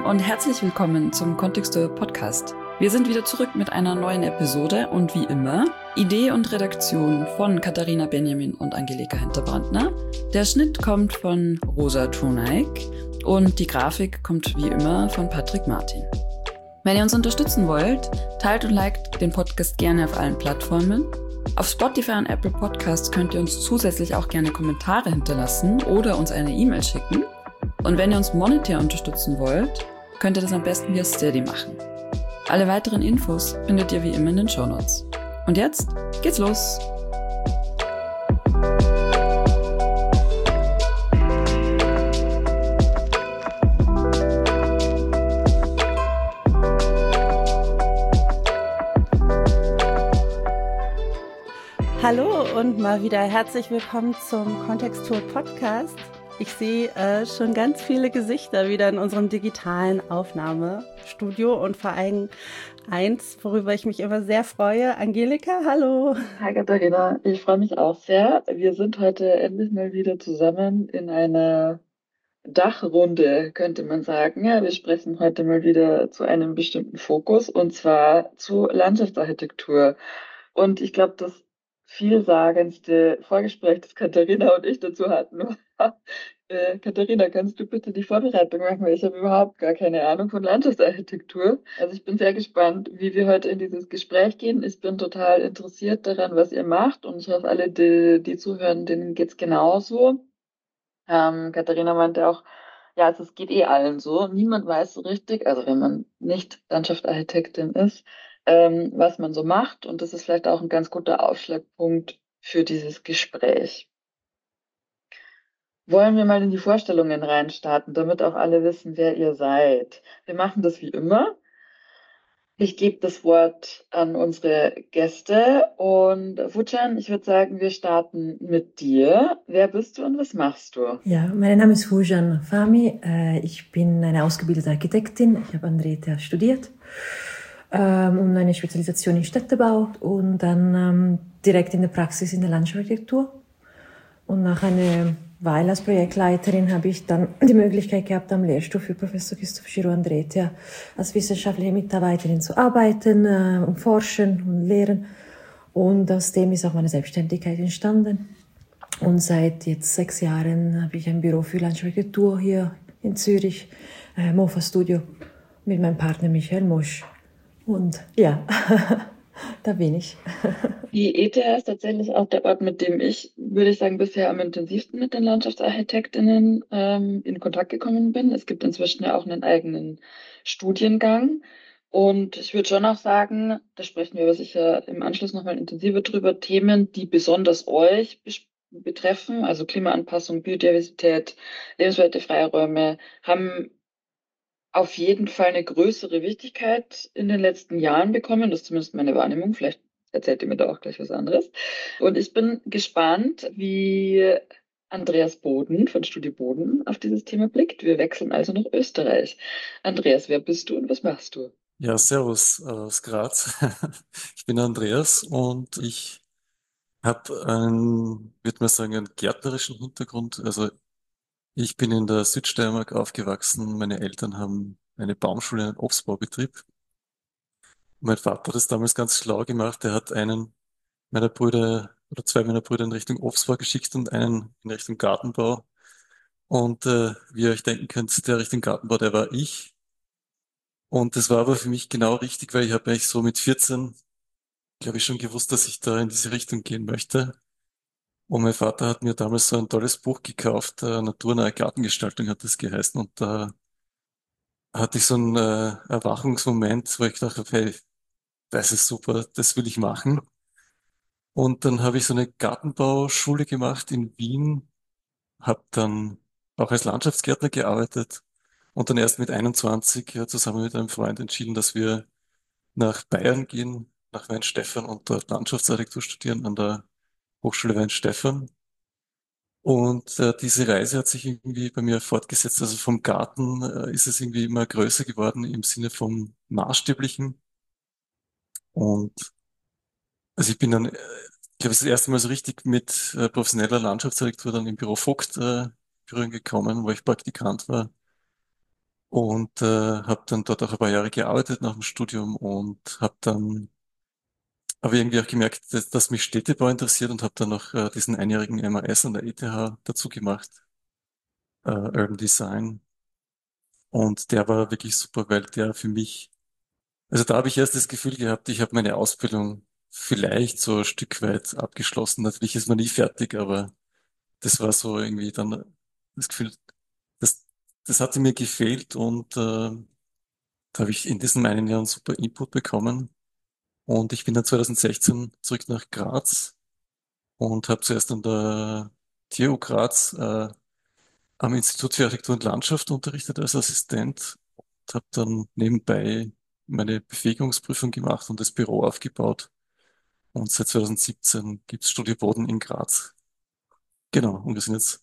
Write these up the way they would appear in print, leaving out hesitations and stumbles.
und herzlich willkommen zum Kontextuell Podcast. Wir sind wieder zurück mit einer neuen Episode und wie immer Idee und Redaktion von Katharina Benjamin und Angelika Hinterbrandner. Der Schnitt kommt von Rosa Trunaik und die Grafik kommt wie immer von Patrick Martin. Wenn ihr uns unterstützen wollt, teilt und liked den Podcast gerne auf allen Plattformen. Auf Spotify und Apple Podcasts könnt ihr uns zusätzlich auch gerne Kommentare hinterlassen oder uns eine E-Mail schicken. Und wenn ihr uns monetär unterstützen wollt, könnt ihr das am besten via Steady machen. Alle weiteren Infos findet ihr wie immer in den Shownotes. Und jetzt geht's los! Hallo und mal wieder herzlich willkommen zum Kontextur Podcast. Ich sehe schon ganz viele Gesichter wieder in unserem digitalen Aufnahmestudio und vor allem eins, worüber ich mich immer sehr freue. Angelika, hallo. Hi Katharina, ich freue mich auch sehr. Wir sind heute endlich mal wieder zusammen in einer Dachrunde, könnte man sagen. Ja, wir sprechen heute mal wieder zu einem bestimmten Fokus und zwar zu Landschaftsarchitektur. Und ich glaube, das vielsagendste Vorgespräch, das Katharina und ich dazu hatten, war, Katharina, kannst du bitte die Vorbereitung machen, weil ich habe überhaupt gar keine Ahnung von Landschaftsarchitektur. Also ich bin sehr gespannt, wie wir heute in dieses Gespräch gehen. Ich bin total interessiert daran, was ihr macht und ich hoffe, alle, die zuhören, denen geht's genauso. Katharina meinte auch, ja, also es geht eh allen so. Niemand weiß so richtig, also wenn man nicht Landschaftsarchitektin ist, was man so macht. Und das ist vielleicht auch ein ganz guter Ausschlagpunkt für dieses Gespräch. Wollen wir mal in die Vorstellungen reinstarten, damit auch alle wissen, wer ihr seid. Wir machen das wie immer. Ich gebe das Wort an unsere Gäste und Fucan, ich würde sagen, wir starten mit dir. Wer bist du und was machst du? Ja, mein Name ist Fucan Fahmi. Ich bin eine ausgebildete Architektin. Ich habe an der ETH studiert und eine Spezialisation in Städtebau und dann direkt in der Praxis in der Landschaftsarchitektur. Und nach einer Weile als Projektleiterin habe ich dann die Möglichkeit gehabt, am Lehrstuhl für Professor Christoph Giroux an der ETH als wissenschaftliche Mitarbeiterin zu arbeiten und forschen und lehren. Und aus dem ist auch meine Selbstständigkeit entstanden. Und seit jetzt 6 Jahren habe ich ein Büro für Landschaftsarchitektur hier in Zürich, Mofa Studio, mit meinem Partner Michael Mosch. Und ja, da bin ich. Die ETH ist tatsächlich auch der Ort, mit dem ich, würde ich sagen, bisher am intensivsten mit den Landschaftsarchitektinnen in Kontakt gekommen bin. Es gibt inzwischen ja auch einen eigenen Studiengang. Und ich würde schon auch sagen, da sprechen wir aber sicher im Anschluss nochmal intensiver drüber, Themen, die besonders euch betreffen, also Klimaanpassung, Biodiversität, lebenswerte Freiräume, haben auf jeden Fall eine größere Wichtigkeit in den letzten Jahren bekommen. Das ist zumindest meine Wahrnehmung. Vielleicht erzählt ihr mir da auch gleich was anderes. Und ich bin gespannt, wie Andreas Boden von Studio Boden auf dieses Thema blickt. Wir wechseln also nach Österreich. Andreas, wer bist du und was machst du? Ja, servus aus Graz. Ich bin Andreas und ich habe einen, würde man sagen, einen gärtnerischen Hintergrund. Also ich bin in der Südsteiermark aufgewachsen. Meine Eltern haben eine Baumschule, einen Obstbaubetrieb. Mein Vater hat das damals ganz schlau gemacht. Er hat einen meiner Brüder oder 2 meiner Brüder in Richtung Obstbau geschickt und einen in Richtung Gartenbau. Und wie ihr euch denken könnt, der Richtung Gartenbau, der war ich. Und das war aber für mich genau richtig, weil ich habe eigentlich so mit 14, glaube ich, schon gewusst, dass ich da in diese Richtung gehen möchte. Und mein Vater hat mir damals so ein tolles Buch gekauft, Naturnahe Gartengestaltung hat das geheißen. Und da hatte ich so einen Erwachungsmoment, wo ich dachte, hey, das ist super, das will ich machen. Und dann habe ich so eine Gartenbauschule gemacht in Wien, habe dann auch als Landschaftsgärtner gearbeitet und dann erst mit 21 zusammen mit einem Freund entschieden, dass wir nach Bayern gehen, nach Weinstefan und dort Landschaftsarchitektur studieren an der Hochschule Weinstefan. Und diese Reise hat sich irgendwie bei mir fortgesetzt. Also vom Garten ist es irgendwie immer größer geworden im Sinne vom Maßstäblichen. Und also ich bin dann, ich glaube, das erste Mal so richtig mit professioneller Landschaftsarchitektur dann im Büro Vogt in Berührung gekommen, wo ich Praktikant war. und habe dann dort auch ein paar Jahre gearbeitet nach dem Studium und habe dann aber irgendwie auch gemerkt, dass mich Städtebau interessiert und habe dann noch diesen einjährigen MAS an der ETH dazu gemacht, Urban Design. Und der war wirklich super, weil der für mich, also da habe ich erst das Gefühl gehabt, ich habe meine Ausbildung vielleicht so ein Stück weit abgeschlossen. Natürlich ist man nie fertig, aber das war so irgendwie dann das Gefühl, das, das hatte mir gefehlt und da habe ich in diesen einen Jahren super Input bekommen. Und ich bin dann 2016 zurück nach Graz und habe zuerst an der TU Graz am Institut für Architektur und Landschaft unterrichtet als Assistent und habe dann nebenbei meine Befähigungsprüfung gemacht und das Büro aufgebaut. Und seit 2017 gibt's Studio Boden in Graz. Genau, und wir sind jetzt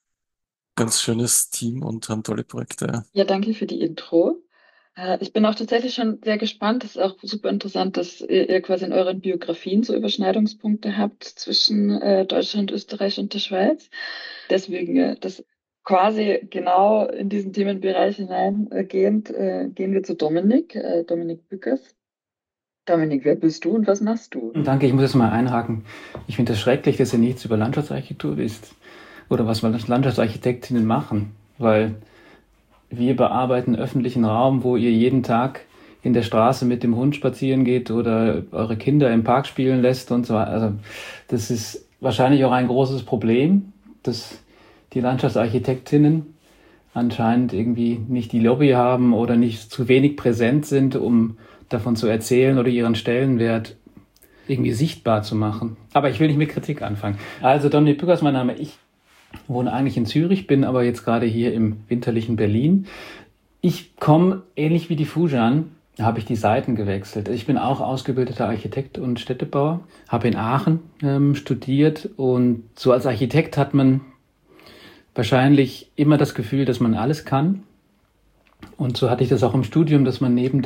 ein ganz schönes Team und haben tolle Projekte. Ja, danke für die Intro. Ich bin auch tatsächlich schon sehr gespannt. Das ist auch super interessant, dass ihr quasi in euren Biografien so Überschneidungspunkte habt zwischen Deutschland, Österreich und der Schweiz. Deswegen, das quasi genau in diesen Themenbereich hineingehend, gehen wir zu Dominik, Dominik Bückers. Dominik, wer bist du und was machst du? Danke, ich muss jetzt mal einhaken. Ich finde es schrecklich, dass ihr nichts über Landschaftsarchitektur wisst oder was Landschaftsarchitektinnen machen, weil wir bearbeiten öffentlichen Raum, wo ihr jeden Tag in der Straße mit dem Hund spazieren geht oder eure Kinder im Park spielen lässt und so weiter. Also das ist wahrscheinlich auch ein großes Problem, dass die Landschaftsarchitektinnen anscheinend irgendwie nicht die Lobby haben oder nicht zu wenig präsent sind, um davon zu erzählen oder ihren Stellenwert irgendwie sichtbar zu machen. Aber ich will nicht mit Kritik anfangen. Also Dominik Bückers, mein Name. Ich wohne eigentlich in Zürich, bin aber jetzt gerade hier im winterlichen Berlin. Ich komme, ähnlich wie die Fujan, habe ich die Seiten gewechselt. Ich bin auch ausgebildeter Architekt und Städtebauer, habe in Aachen studiert und so als Architekt hat man wahrscheinlich immer das Gefühl, dass man alles kann. Und so hatte ich das auch im Studium, dass man neben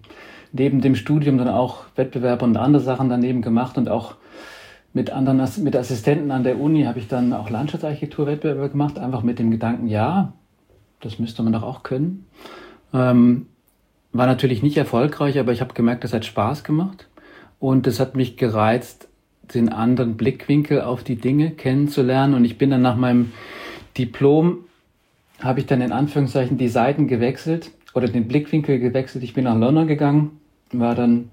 dem Studium dann auch Wettbewerbe und andere Sachen daneben gemacht und auch mit Assistenten an der Uni habe ich dann auch Landschaftsarchitekturwettbewerbe gemacht, einfach mit dem Gedanken, ja, das müsste man doch auch können. War natürlich nicht erfolgreich, aber ich habe gemerkt, das hat Spaß gemacht und es hat mich gereizt, den anderen Blickwinkel auf die Dinge kennenzulernen und ich bin dann nach meinem Diplom, habe ich dann in Anführungszeichen die Seiten gewechselt oder den Blickwinkel gewechselt. Ich bin nach London gegangen, war dann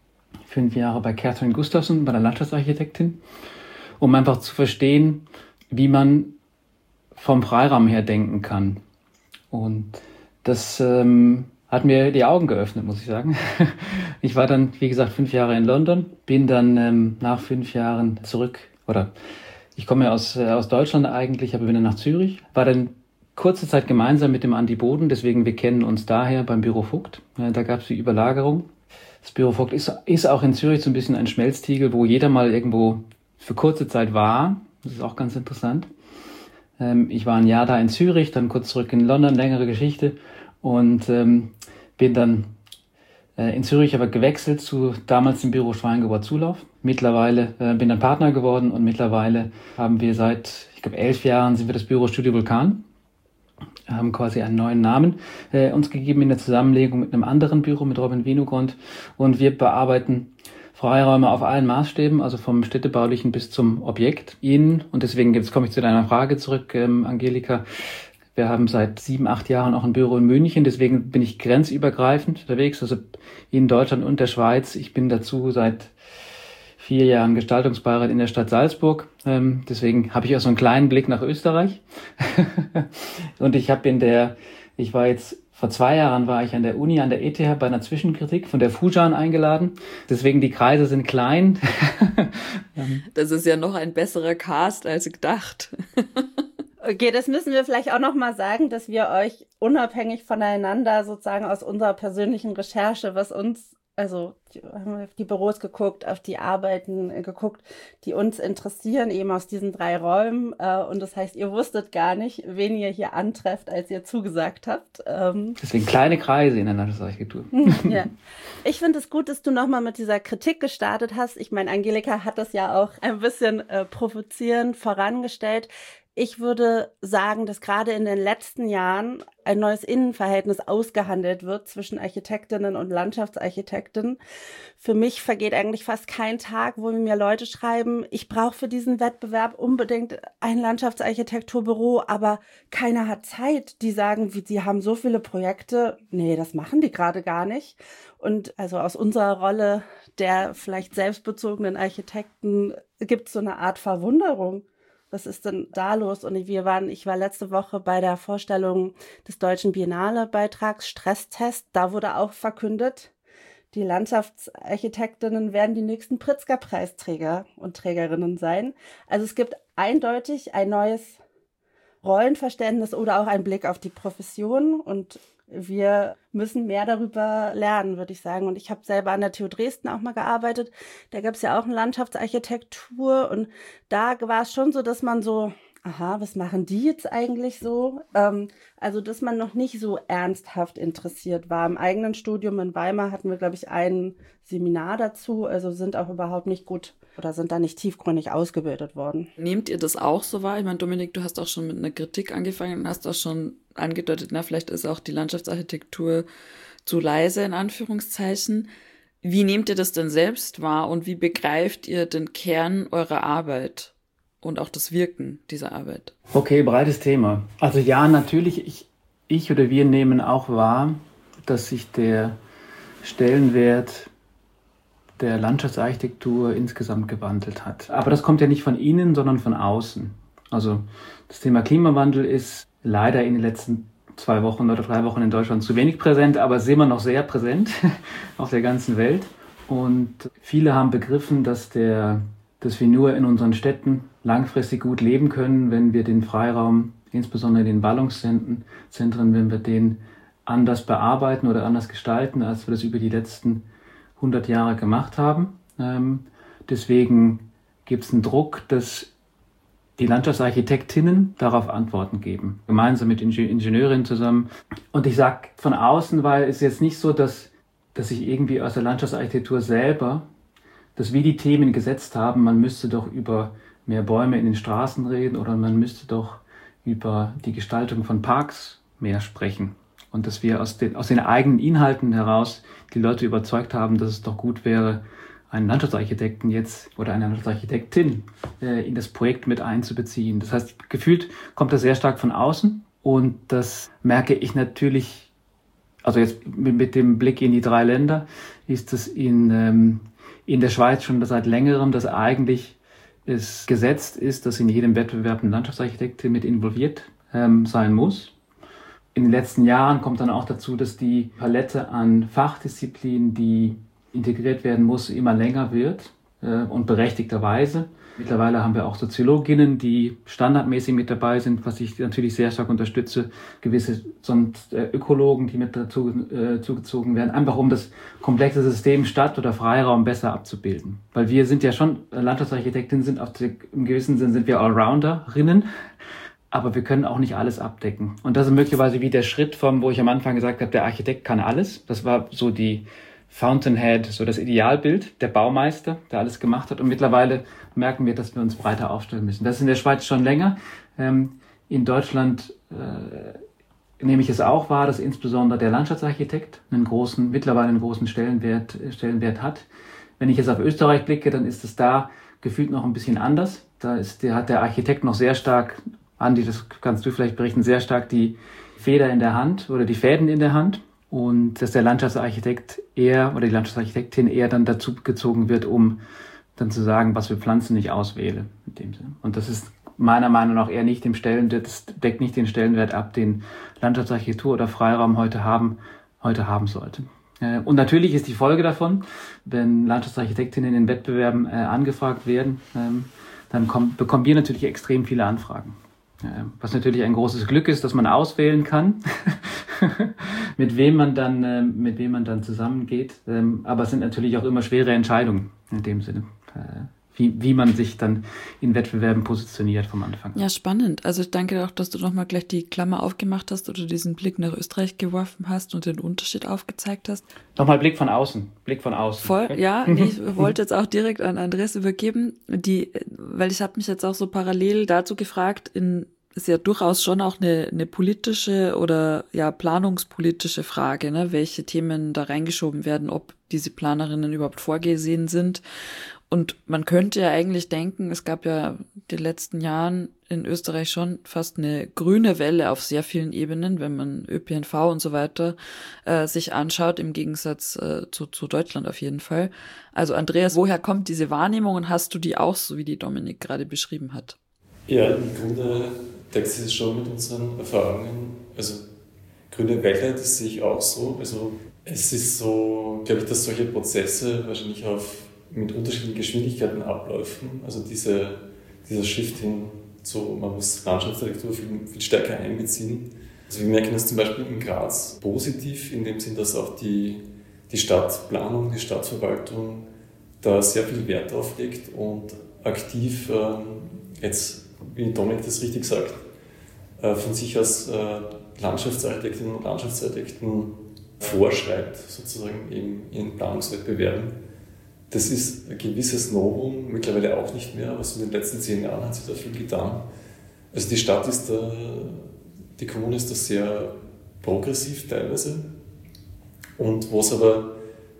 5 Jahre bei Catherine Gustafson, bei der Landschaftsarchitektin, um einfach zu verstehen, wie man vom Freiraum her denken kann. Und das hat mir die Augen geöffnet, muss ich sagen. Ich war dann, wie gesagt, 5 Jahre in London, bin dann nach 5 Jahren zurück, oder ich komme ja aus Deutschland eigentlich, aber bin dann nach Zürich, war dann kurze Zeit gemeinsam mit dem Andi Boden, deswegen wir kennen uns daher beim Büro Vogt. Da gab es die Überlagerung. Das Büro Vogt ist auch in Zürich so ein bisschen ein Schmelztiegel, wo jeder mal irgendwo für kurze Zeit war. Das ist auch ganz interessant. Ich war ein Jahr da in Zürich, dann kurz zurück in London, längere Geschichte und bin dann in Zürich aber gewechselt zu damals dem Büro Schweingauer-Zulauf. Mittlerweile bin dann Partner geworden und mittlerweile haben wir seit, ich glaube, 11 Jahren sind wir das Büro Studio Vulkan. Haben quasi einen neuen Namen uns gegeben in der Zusammenlegung mit einem anderen Büro, mit Robin Winogrund. Und wir bearbeiten Freiräume auf allen Maßstäben, also vom städtebaulichen bis zum Objekt. Und deswegen, jetzt komme ich zu deiner Frage zurück, Angelika. Wir haben seit 7, 8 Jahren auch ein Büro in München, deswegen bin ich grenzübergreifend unterwegs, also in Deutschland und der Schweiz. Ich bin dazu seit 4 Jahren Gestaltungsbeirat in der Stadt Salzburg. Deswegen habe ich auch so einen kleinen Blick nach Österreich. Und ich war jetzt vor 2 Jahren war ich an der Uni, an der ETH bei einer Zwischenkritik von der Fujan eingeladen. Deswegen die Kreise sind klein. Das ist ja noch ein besserer Cast als gedacht. Okay, das müssen wir vielleicht auch noch mal sagen, dass wir euch unabhängig voneinander sozusagen aus unserer persönlichen Recherche, also haben wir auf die Büros geguckt, auf die Arbeiten geguckt, die uns interessieren, eben aus diesen 3 Räumen. Und das heißt, ihr wusstet gar nicht, wen ihr hier antrefft, als ihr zugesagt habt. Deswegen kleine Kreise in der Landschaftsarchitektur. Ja. Ich finde es gut, dass du nochmal mit dieser Kritik gestartet hast. Ich meine, Angelika hat das ja auch ein bisschen provozierend vorangestellt. Ich würde sagen, dass gerade in den letzten Jahren ein neues Innenverhältnis ausgehandelt wird zwischen Architektinnen und Landschaftsarchitekten. Für mich vergeht eigentlich fast kein Tag, wo mir Leute schreiben, ich brauche für diesen Wettbewerb unbedingt ein Landschaftsarchitekturbüro, aber keiner hat Zeit. Die sagen, sie haben so viele Projekte. Nee, das machen die gerade gar nicht. Und also aus unserer Rolle der vielleicht selbstbezogenen Architekten gibt es so eine Art Verwunderung. Was ist denn da los? Und ich war letzte Woche bei der Vorstellung des Deutschen Biennale-Beitrags Stresstest. Da wurde auch verkündet, die Landschaftsarchitektinnen werden die nächsten Pritzker-Preisträger und Trägerinnen sein. Also es gibt eindeutig ein neues Rollenverständnis oder auch einen Blick auf die Profession, und wir müssen mehr darüber lernen, würde ich sagen. Und ich habe selber an der TU Dresden auch mal gearbeitet. Da gab es ja auch eine Landschaftsarchitektur, und da war es schon so, dass man so, aha, was machen die jetzt eigentlich so? Also, dass man noch nicht so ernsthaft interessiert war. Im eigenen Studium in Weimar hatten wir, glaube ich, ein Seminar dazu, also sind auch überhaupt nicht gut oder sind da nicht tiefgründig ausgebildet worden. Nehmt ihr das auch so wahr? Ich meine, Dominik, du hast auch schon mit einer Kritik angefangen und hast auch schon angedeutet, vielleicht ist auch die Landschaftsarchitektur zu leise, in Anführungszeichen. Wie nehmt ihr das denn selbst wahr und wie begreift ihr den Kern eurer Arbeit und auch das Wirken dieser Arbeit? Okay, breites Thema. Also ja, natürlich, ich oder wir nehmen auch wahr, dass sich der Stellenwert der Landschaftsarchitektur insgesamt gewandelt hat. Aber das kommt ja nicht von innen, sondern von außen. Also das Thema Klimawandel ist leider in den letzten 2 Wochen oder 3 Wochen in Deutschland zu wenig präsent, aber ist immer noch sehr präsent auf der ganzen Welt. Und viele haben begriffen, dass wir nur in unseren Städten langfristig gut leben können, wenn wir den Freiraum, insbesondere den Ballungszentren, wenn wir den anders bearbeiten oder anders gestalten, als wir das über die letzten 100 Jahre gemacht haben. Deswegen gibt es einen Druck, dass die Landschaftsarchitektinnen darauf Antworten geben, gemeinsam mit Ingenieurinnen zusammen. Und ich sage von außen, weil es jetzt nicht so, dass ich irgendwie aus der Landschaftsarchitektur selber, dass wir die Themen gesetzt haben, man müsste doch über mehr Bäume in den Straßen reden oder man müsste doch über die Gestaltung von Parks mehr sprechen. Und dass wir aus den eigenen Inhalten heraus die Leute überzeugt haben, dass es doch gut wäre, einen Landschaftsarchitekten jetzt oder eine Landschaftsarchitektin in das Projekt mit einzubeziehen. Das heißt, gefühlt kommt das sehr stark von außen, und das merke ich natürlich, also jetzt mit dem Blick in die 3 Länder, ist es in der Schweiz schon seit längerem, dass eigentlich es gesetzt ist, dass in jedem Wettbewerb eine Landschaftsarchitektin mit involviert sein muss. In den letzten Jahren kommt dann auch dazu, dass die Palette an Fachdisziplinen, die integriert werden muss, immer länger wird und berechtigterweise. Mittlerweile haben wir auch Soziologinnen, die standardmäßig mit dabei sind, was ich natürlich sehr stark unterstütze. Gewisse Ökologen, die mit dazu zugezogen werden, einfach um das komplexe System Stadt oder Freiraum besser abzubilden. Weil wir sind ja schon, Landschaftsarchitektinnen im gewissen Sinn sind wir Allrounderinnen, aber wir können auch nicht alles abdecken. Und das ist möglicherweise wie der Schritt wo ich am Anfang gesagt habe, der Architekt kann alles. Das war so die Fountainhead, so das Idealbild, der Baumeister, der alles gemacht hat. Und mittlerweile merken wir, dass wir uns breiter aufstellen müssen. Das ist in der Schweiz schon länger. In Deutschland nehme ich es auch wahr, dass insbesondere der Landschaftsarchitekt mittlerweile einen großen Stellenwert hat. Wenn ich jetzt auf Österreich blicke, dann ist es da gefühlt noch ein bisschen anders. Hat der Architekt noch sehr stark, Andi, das kannst du vielleicht berichten, sehr stark die Feder in der Hand oder die Fäden in der Hand. Und dass der Landschaftsarchitekt oder die Landschaftsarchitektin eher dann dazu gezogen wird, um dann zu sagen, was für Pflanzen ich auswähle. In dem Sinne. Und das ist meiner Meinung nach eher nicht das deckt nicht den Stellenwert ab, den Landschaftsarchitektur oder Freiraum heute haben sollte. Und natürlich ist die Folge davon, wenn Landschaftsarchitektinnen in Wettbewerben angefragt werden, dann bekommen wir natürlich extrem viele Anfragen. Was natürlich ein großes Glück ist, dass man auswählen kann, mit wem man dann zusammengeht. Aber es sind natürlich auch immer schwere Entscheidungen in dem Sinne. wie man sich dann in Wettbewerben positioniert vom Anfang. Ja, spannend. Also ich danke auch, dass du nochmal gleich die Klammer aufgemacht hast oder diesen Blick nach Österreich geworfen hast und den Unterschied aufgezeigt hast. Nochmal Blick von außen. Voll, okay. Ja, ich wollte jetzt auch direkt an Andreas übergeben, weil ich habe mich jetzt auch so parallel dazu gefragt, ist ja durchaus schon auch eine politische oder ja planungspolitische Frage, ne, welche Themen da reingeschoben werden, ob diese Planerinnen überhaupt vorgesehen sind. Und man könnte ja eigentlich denken, es gab ja in den letzten Jahren in Österreich schon fast eine grüne Welle auf sehr vielen Ebenen, wenn man ÖPNV und so weiter sich anschaut, im Gegensatz zu Deutschland auf jeden Fall. Also Andreas, woher kommt diese Wahrnehmung und hast du die auch, so wie die Dominik gerade beschrieben hat? Ja, im Grunde deckt sich das schon mit unseren Erfahrungen. Also grüne Welle, das sehe ich auch so. Also es ist so, glaube ich, dass solche Prozesse wahrscheinlich mit unterschiedlichen Geschwindigkeiten abläufen. Also dieser Shift hin zu, man muss Landschaftsarchitektur viel stärker einbeziehen. Also wir merken das zum Beispiel in Graz positiv, in dem Sinn, dass auch die Stadtplanung, die Stadtverwaltung da sehr viel Wert drauf legt und aktiv jetzt, wie Dominik das richtig sagt, von sich als Landschaftsarchitektinnen und Landschaftsarchitekten vorschreibt, sozusagen in Planungswettbewerben. Das ist ein gewisses Novum, mittlerweile auch nicht mehr, aber so in den letzten 10 Jahren hat sich da viel getan. Also die Kommune ist da sehr progressiv teilweise. Und was aber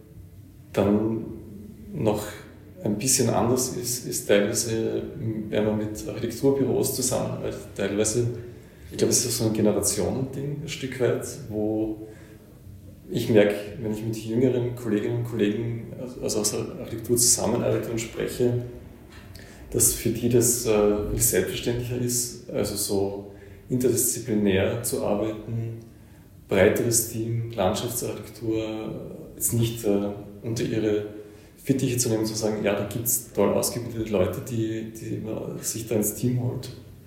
dann noch ein bisschen anders ist teilweise, wenn man mit Architekturbüros zusammenarbeitet, teilweise, ich glaube, es ist so ein Generationending, ein Stück weit, wo ich merke, wenn ich mit jüngeren Kolleginnen und Kollegen aus der Architektur zusammenarbeite und spreche, dass für die das viel selbstverständlicher ist, also so interdisziplinär zu arbeiten, breiteres Team, Landschaftsarchitektur, jetzt nicht unter ihre Fittiche zu nehmen und zu sagen, ja, da gibt es toll ausgebildete Leute, die man sich da ins Team holt.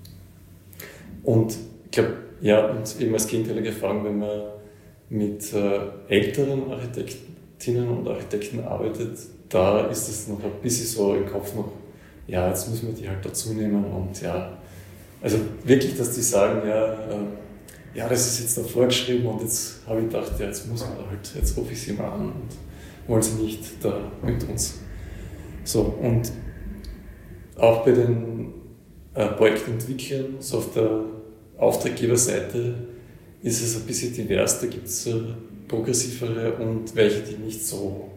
Und ich glaube, ja, und eben als gegenteilige Erfahrung, wenn man mit älteren Architektinnen und Architekten arbeitet, da ist es noch ein bisschen so im Kopf noch, ja, jetzt müssen wir die halt dazu nehmen und ja, also wirklich, dass die sagen, ja, das ist jetzt da vorgeschrieben und jetzt habe ich gedacht, ja, jetzt muss man da halt, jetzt rufe ich sie mal an und wollen sie nicht da mit uns. So, und auch bei den Projektentwicklern, so auf der Auftraggeberseite, ist es ein bisschen divers, da gibt es progressivere und welche, die nicht so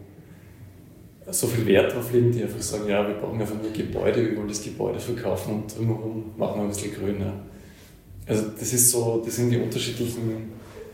viel Wert drauf legen, die einfach sagen, ja, wir brauchen einfach nur Gebäude, wir wollen das Gebäude verkaufen und drumherum machen wir ein bisschen grüner. Also das sind die unterschiedlichen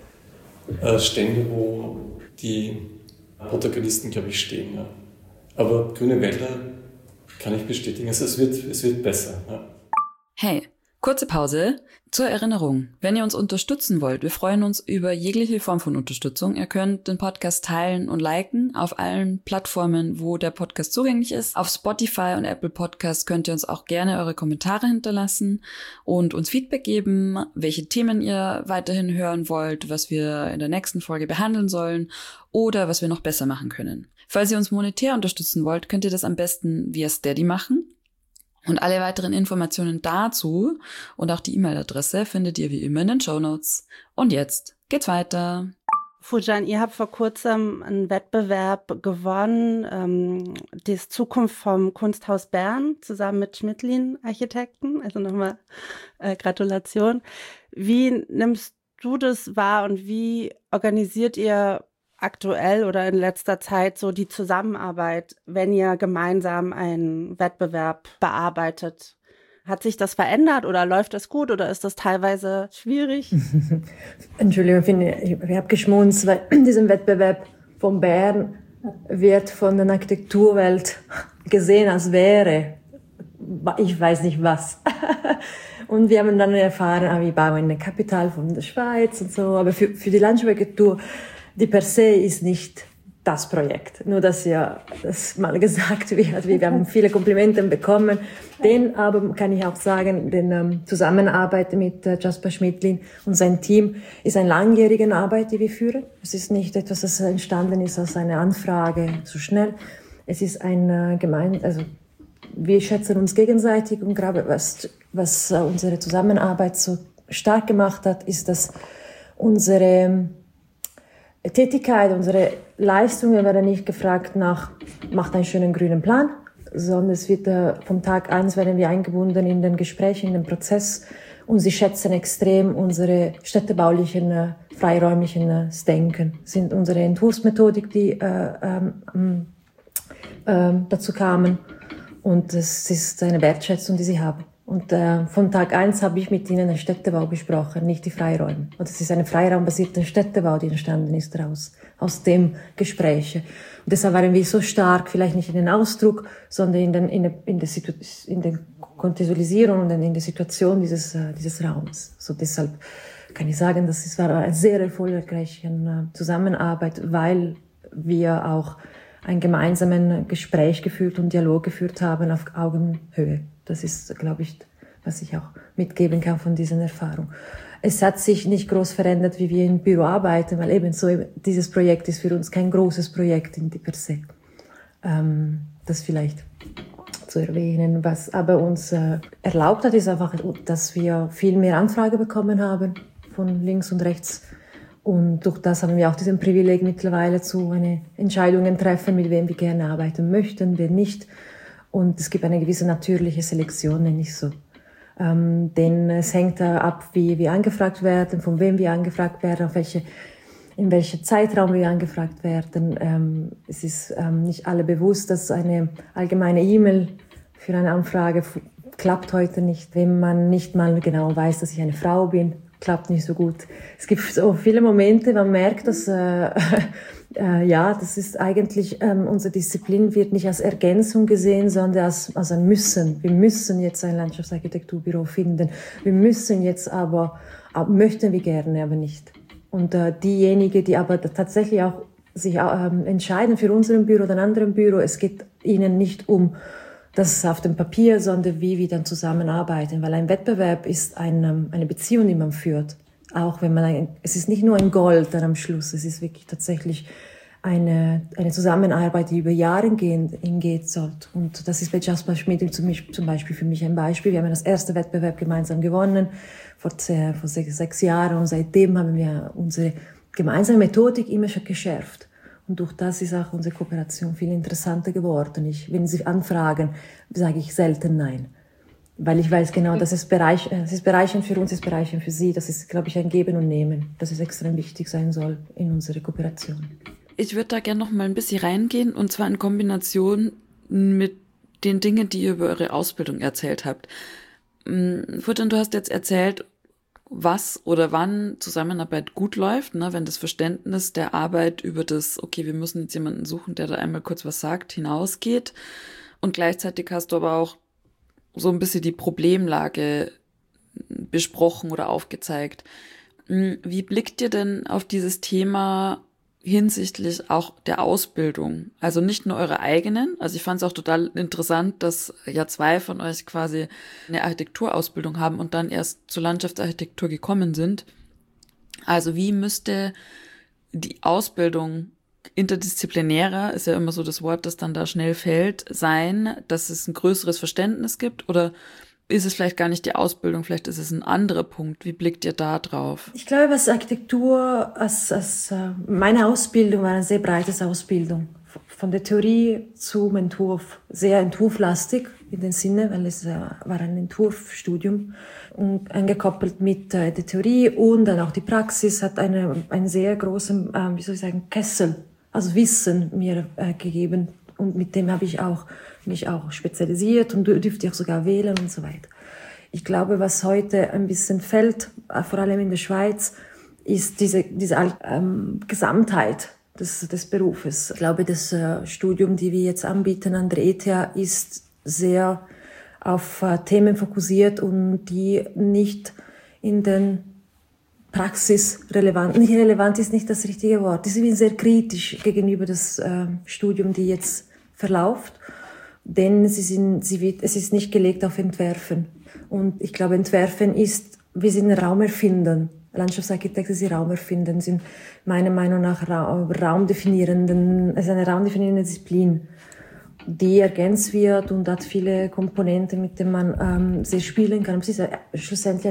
Stände, wo die Protagonisten, glaube ich, stehen. Ja. Aber grüne Wälder kann ich bestätigen, also es wird besser. Ja. Hey, kurze Pause. Zur Erinnerung, wenn ihr uns unterstützen wollt, wir freuen uns über jegliche Form von Unterstützung. Ihr könnt den Podcast teilen und liken auf allen Plattformen, wo der Podcast zugänglich ist. Auf Spotify und Apple Podcasts könnt ihr uns auch gerne eure Kommentare hinterlassen und uns Feedback geben, welche Themen ihr weiterhin hören wollt, was wir in der nächsten Folge behandeln sollen oder was wir noch besser machen können. Falls ihr uns monetär unterstützen wollt, könnt ihr das am besten via Steady machen. Und alle weiteren Informationen dazu und auch die E-Mail-Adresse findet ihr wie immer in den Shownotes. Und jetzt geht's weiter. Fujian, ihr habt vor kurzem einen Wettbewerb gewonnen, die Zukunft vom Kunsthaus Bern, zusammen mit Schmidlin Architekten. Also nochmal Gratulation. Wie nimmst du das wahr und wie organisiert ihr aktuell oder in letzter Zeit so die Zusammenarbeit, wenn ihr gemeinsam einen Wettbewerb bearbeitet? Hat sich das verändert oder läuft das gut oder ist das teilweise schwierig? Entschuldigung, ich habe geschmunzt, weil dieser Wettbewerb von Bern wird von der Architekturwelt gesehen, als wäre, ich weiß nicht was. Und wir haben dann erfahren, wir bauen eine Kapital von der Schweiz und so, aber für die Landschaftsarchitektur, die per se ist nicht das Projekt. Nur, dass ja das mal gesagt wird. Wir haben viele Komplimente bekommen. Den aber kann ich auch sagen, die Zusammenarbeit mit Jasper Schmidlin und sein Team ist eine langjährige Arbeit, die wir führen. Es ist nicht etwas, das entstanden ist aus einer Anfrage zu schnell. Es ist wir schätzen uns gegenseitig und gerade was unsere Zusammenarbeit so stark gemacht hat, ist, dass unsere Tätigkeit, unsere Leistungen werden nicht gefragt nach, macht einen schönen grünen Plan, sondern es wird vom Tag 1 werden wir eingebunden in den Gesprächen, in den Prozess und sie schätzen extrem unsere städtebaulichen, freiräumlichen Denken. Das sind unsere Entwurfsmethodik, die dazu kamen und es ist eine Wertschätzung, die sie haben. Und von Tag 1 habe ich mit ihnen den Städtebau besprochen, nicht die Freiräume. Und es ist ein freiraumbasierter Städtebau, die entstanden ist aus dem Gespräch. Und deshalb waren wir so stark, vielleicht nicht in den Ausdruck, sondern in der Kontextualisierung und in der Situation dieses Raums. So deshalb kann ich sagen, das war eine sehr erfolgreiche Zusammenarbeit, weil wir auch ein gemeinsames Gespräch geführt und Dialog geführt haben auf Augenhöhe. Das ist, glaube ich, was ich auch mitgeben kann von dieser Erfahrung. Es hat sich nicht groß verändert, wie wir im Büro arbeiten, weil eben so dieses Projekt ist für uns kein großes Projekt per se. Das vielleicht zu erwähnen. Was aber uns erlaubt hat, ist einfach, dass wir viel mehr Anfragen bekommen haben von links und rechts. Und durch das haben wir auch diesen Privileg mittlerweile zu Entscheidungen treffen, mit wem wir gerne arbeiten möchten, wer nicht. Und es gibt eine gewisse natürliche Selektion, nenne ich so. Denn es hängt ab, wie wir angefragt werden, von wem wir angefragt werden, in welchem Zeitraum wir angefragt werden. Es ist nicht alle bewusst, dass eine allgemeine E-Mail für eine Anfrage klappt heute nicht, wenn man nicht mal genau weiß, dass ich eine Frau bin. Klappt nicht so gut. Es gibt so viele Momente, man merkt, dass das ist eigentlich, unsere Disziplin wird nicht als Ergänzung gesehen, sondern als ein Müssen. Wir müssen jetzt ein Landschaftsarchitekturbüro finden. Wir müssen jetzt aber möchten wir gerne, aber nicht. Und diejenigen, die aber tatsächlich auch sich entscheiden für unseren Büro oder ein anderes Büro, es geht ihnen nicht um das auf dem Papier, sondern wie wir dann zusammenarbeiten. Weil ein Wettbewerb ist eine Beziehung, die man führt. Auch wenn es ist nicht nur ein Gold dann am Schluss, es ist wirklich tatsächlich eine Zusammenarbeit, die über Jahre hingeht sollte. Und das ist bei Jasper Schmid zum Beispiel für mich ein Beispiel. Wir haben das erste Wettbewerb gemeinsam gewonnen, vor 6 Jahren. Und seitdem haben wir unsere gemeinsame Methodik immer schon geschärft. Und durch das ist auch unsere Kooperation viel interessanter geworden. Wenn Sie anfragen, sage ich selten nein. Weil ich weiß genau, dass es ist bereichernd für uns, es ist bereichernd für Sie. Das ist, glaube ich, ein Geben und Nehmen, dass es extrem wichtig sein soll in unserer Kooperation. Ich würde da gerne noch mal ein bisschen reingehen, und zwar in Kombination mit den Dingen, die ihr über eure Ausbildung erzählt habt. Furtan, du hast jetzt erzählt, was oder wann Zusammenarbeit gut läuft, ne, wenn das Verständnis der Arbeit über das, okay, wir müssen jetzt jemanden suchen, der da einmal kurz was sagt, hinausgeht. Und gleichzeitig hast du aber auch so ein bisschen die Problemlage besprochen oder aufgezeigt. Wie blickt ihr denn auf dieses Thema hinsichtlich auch der Ausbildung? Also nicht nur eure eigenen. Also ich fand es auch total interessant, dass ja 2 von euch quasi eine Architekturausbildung haben und dann erst zur Landschaftsarchitektur gekommen sind. Also wie müsste die Ausbildung interdisziplinärer, ist ja immer so das Wort, das dann da schnell fällt, sein, dass es ein größeres Verständnis gibt? Oder ist es vielleicht gar nicht die Ausbildung, vielleicht ist es ein anderer Punkt. Wie blickt ihr da drauf? Ich glaube, was Architektur, meine Ausbildung war eine sehr breite Ausbildung. Von der Theorie zum Entwurf. Sehr entwurflastig in dem Sinne, weil es war ein Entwurfsstudium. Und angekoppelt mit der Theorie und dann auch die Praxis hat einen sehr großen, Kessel, also Wissen mir gegeben. Und mit dem habe ich mich auch spezialisiert und dürfte auch sogar wählen und so weiter. Ich glaube, was heute ein bisschen fällt, vor allem in der Schweiz, ist diese Gesamtheit des Berufes. Ich glaube, das Studium, die wir jetzt anbieten an der ETH, ist sehr auf Themen fokussiert und die nicht in den nicht relevant ist nicht das richtige Wort. Ich bin sehr kritisch gegenüber das Studium, die jetzt verläuft, denn es ist nicht gelegt auf Entwerfen. Und ich glaube, Entwerfen wir sind Raum erfinden. Landschaftsarchitekten sind Raum erfinden, sind meiner Meinung nach es ist eine raumdefinierende Disziplin. die ergänzt wird und hat viele Komponenten, mit denen man sie spielen kann. Es ist schlussendlich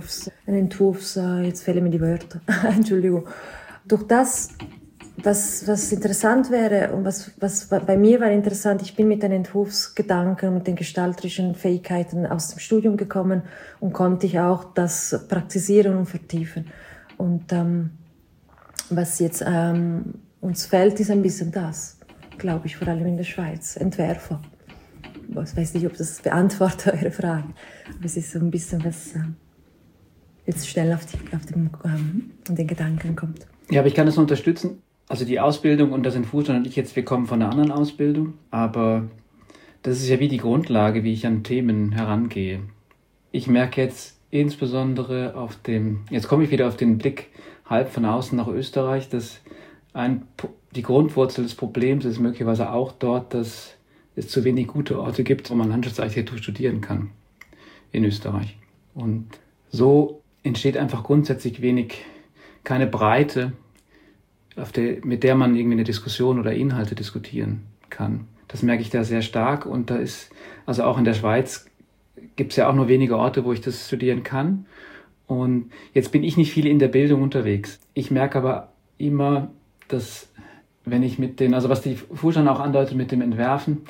jetzt fehlen mir die Wörter, Entschuldigung. Durch das, was interessant wäre und was bei mir war interessant, ich bin mit den Entwurfsgedanken, mit den gestalterischen Fähigkeiten aus dem Studium gekommen und konnte ich auch das praktizieren und vertiefen. Und was jetzt uns fehlt, ist ein bisschen das, glaube ich, vor allem in der Schweiz, Entwerfer. Ich weiß nicht, ob das beantwortet eure Frage, aber es ist so ein bisschen, was jetzt schnell auf den Gedanken kommt. Ja, aber ich kann das unterstützen. Also die Ausbildung und das Entwurf und wir kommen von einer anderen Ausbildung, aber das ist ja wie die Grundlage, wie ich an Themen herangehe. Ich merke jetzt insbesondere jetzt komme ich wieder auf den Blick halb von außen nach Österreich, dass die Grundwurzel des Problems ist möglicherweise auch dort, dass es zu wenig gute Orte gibt, wo man Landschaftsarchitektur studieren kann in Österreich. Und so entsteht einfach grundsätzlich keine Breite, mit der man irgendwie eine Diskussion oder Inhalte diskutieren kann. Das merke ich da sehr stark und da ist, also auch in der Schweiz gibt es ja auch nur wenige Orte, wo ich das studieren kann. Und jetzt bin ich nicht viel in der Bildung unterwegs. Ich merke aber immer, dass wenn ich was die Fuschan auch andeutet mit dem Entwerfen,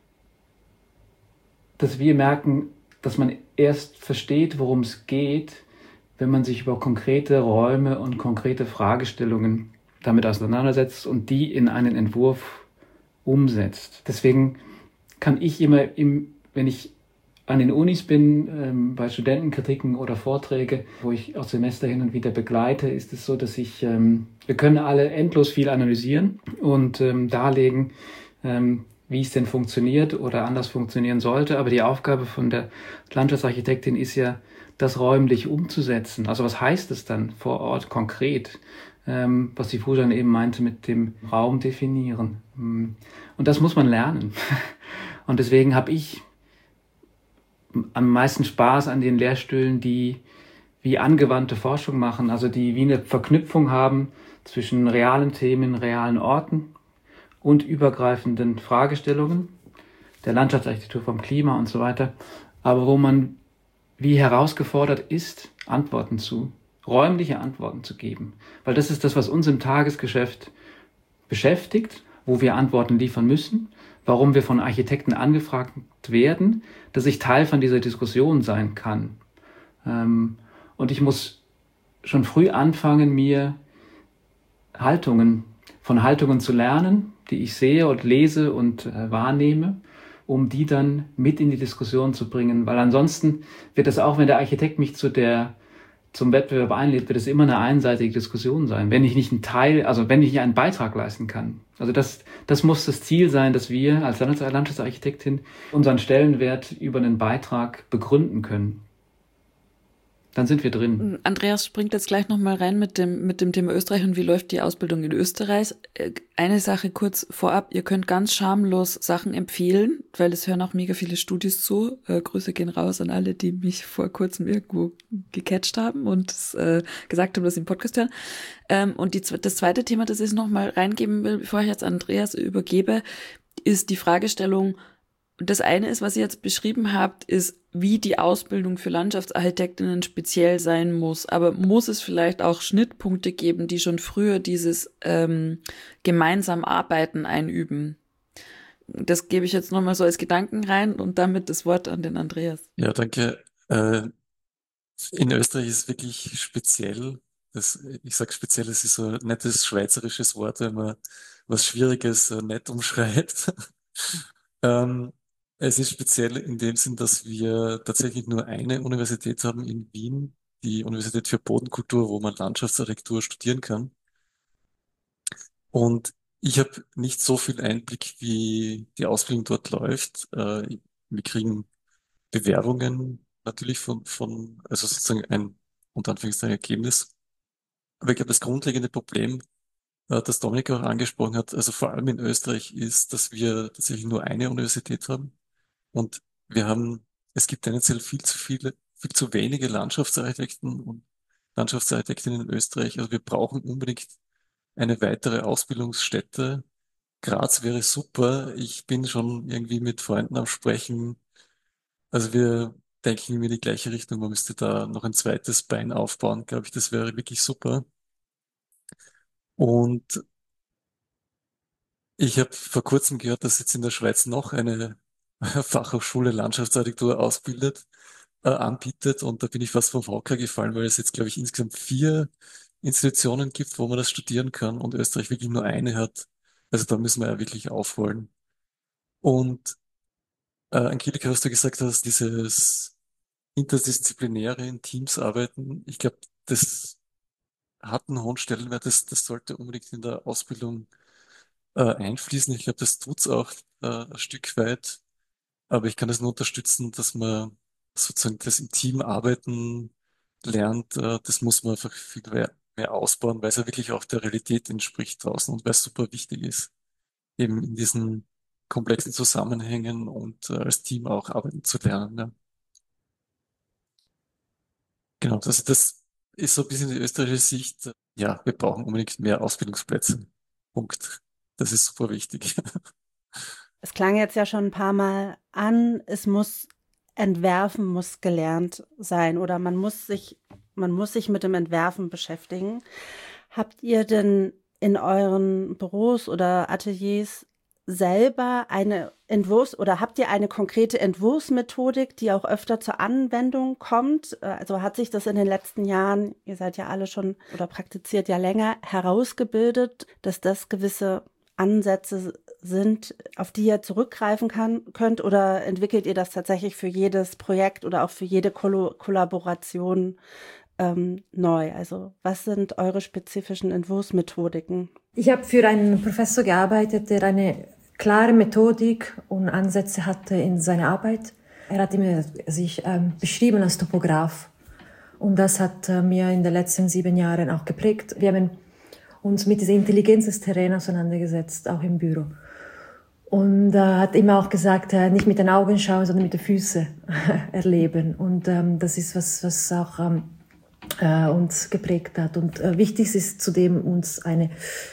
dass wir merken, dass man erst versteht, worum es geht, wenn man sich über konkrete Räume und konkrete Fragestellungen damit auseinandersetzt und die in einen Entwurf umsetzt. Deswegen kann ich immer, wenn ich an den Unis bin, bei Studentenkritiken oder Vorträge, wo ich auch Semester hin und wieder begleite, ist es so, dass wir können alle endlos viel analysieren und darlegen, wie es denn funktioniert oder anders funktionieren sollte. Aber die Aufgabe von der Landschaftsarchitektin ist ja, das räumlich umzusetzen. Also was heißt es dann vor Ort konkret? Was die Fuschan eben meinte mit dem Raum definieren. Und das muss man lernen. Und deswegen habe ich am meisten Spaß an den Lehrstühlen, die wie angewandte Forschung machen, also die wie eine Verknüpfung haben zwischen realen Themen, realen Orten und übergreifenden Fragestellungen, der Landschaftsarchitektur, vom Klima und so weiter, aber wo man wie herausgefordert ist, räumliche Antworten zu geben. Weil das ist das, was uns im Tagesgeschäft beschäftigt, wo wir Antworten liefern müssen, warum wir von Architekten angefragt werden, dass ich Teil von dieser Diskussion sein kann. Und ich muss schon früh anfangen, mir von Haltungen zu lernen, die ich sehe und lese und wahrnehme, um die dann mit in die Diskussion zu bringen. Weil ansonsten wird es auch, wenn der Architekt mich zum Wettbewerb einlädt, wird es immer eine einseitige Diskussion sein, wenn ich nicht wenn ich nicht einen Beitrag leisten kann. Also das muss das Ziel sein, dass wir als Landschaftsarchitektin unseren Stellenwert über einen Beitrag begründen können. Dann sind wir drin. Andreas springt jetzt gleich nochmal rein mit dem Thema Österreich und wie läuft die Ausbildung in Österreich. Eine Sache kurz vorab, ihr könnt ganz schamlos Sachen empfehlen, weil es hören auch mega viele Studis zu. Grüße gehen raus an alle, die mich vor kurzem irgendwo gecatcht haben und gesagt haben, dass sie einen Podcast hören. Und das zweite Thema, das ich nochmal reingeben will, bevor ich jetzt Andreas übergebe, ist die Fragestellung. Das eine ist, was ihr jetzt beschrieben habt, ist, wie die Ausbildung für Landschaftsarchitektinnen speziell sein muss. Aber muss es vielleicht auch Schnittpunkte geben, die schon früher dieses gemeinsam Arbeiten einüben? Das gebe ich jetzt nochmal so als Gedanken rein und damit das Wort an den Andreas. Ja, danke. In Österreich ist es wirklich speziell. Ich sage speziell, es ist so ein nettes schweizerisches Wort, wenn man was Schwieriges nett umschreibt. Es ist speziell in dem Sinn, dass wir tatsächlich nur eine Universität haben in Wien, die Universität für Bodenkultur, wo man Landschaftsarchitektur studieren kann. Und ich habe nicht so viel Einblick, wie die Ausbildung dort läuft. Wir kriegen Bewerbungen natürlich also sozusagen ein, unter Anführungszeichen, Ergebnis. Aber ich glaube, das grundlegende Problem, das Dominik auch angesprochen hat, also vor allem in Österreich, ist, dass wir tatsächlich nur eine Universität haben. Und es gibt tendenziell viel zu wenige Landschaftsarchitekten und Landschaftsarchitektinnen in Österreich. Also wir brauchen unbedingt eine weitere Ausbildungsstätte, Graz wäre super. Ich bin schon irgendwie mit Freunden am Sprechen. Also wir denken in die gleiche Richtung. Man müsste da noch ein zweites Bein aufbauen, glaube ich. Das wäre wirklich super. Und ich habe vor kurzem gehört, dass jetzt in der Schweiz noch eine Fachhochschule Landschaftsarchitektur anbietet. Und da bin ich fast vom Hocker gefallen, weil es jetzt, glaube ich, insgesamt 4 Institutionen gibt, wo man das studieren kann und Österreich wirklich nur eine hat. Also da müssen wir ja wirklich aufholen. Und Angelika, was du gesagt hast, dieses interdisziplinäre in Teams arbeiten, ich glaube, das hat einen hohen Stellenwert. Das sollte unbedingt in der Ausbildung einfließen. Ich glaube, das tut's auch ein Stück weit. Aber ich kann das nur unterstützen, dass man sozusagen das im Team arbeiten lernt. Das muss man einfach viel mehr ausbauen, weil es ja wirklich auch der Realität entspricht draußen und weil es super wichtig ist, eben in diesen komplexen Zusammenhängen und als Team auch arbeiten zu lernen. Ja. Genau, das ist so ein bisschen die österreichische Sicht. Ja, wir brauchen unbedingt mehr Ausbildungsplätze. Punkt. Das ist super wichtig. Es klang jetzt ja schon ein paar Mal an, Entwerfen muss gelernt sein oder man muss sich mit dem Entwerfen beschäftigen. Habt ihr denn in euren Büros oder Ateliers selber habt ihr eine konkrete Entwurfsmethodik, die auch öfter zur Anwendung kommt? Also hat sich das in den letzten Jahren, ihr seid ja alle schon oder praktiziert ja länger, herausgebildet, dass das gewisse Ansätze sind, auf die ihr zurückgreifen könnt, oder entwickelt ihr das tatsächlich für jedes Projekt oder auch für jede Kollaboration neu? Also was sind eure spezifischen Entwurfsmethodiken? Ich habe für einen Professor gearbeitet, der eine klare Methodik und Ansätze hatte in seiner Arbeit. Er hat immer sich beschrieben als Topograph. Und das hat mir in den letzten 7 Jahren auch geprägt. Wir haben uns mit dieser Intelligenz des Terrains auseinandergesetzt, auch im Büro. Und hat immer auch gesagt, nicht mit den Augen schauen, sondern mit den Füßen erleben. Und das ist was auch uns geprägt hat. Und wichtig ist zudem uns eine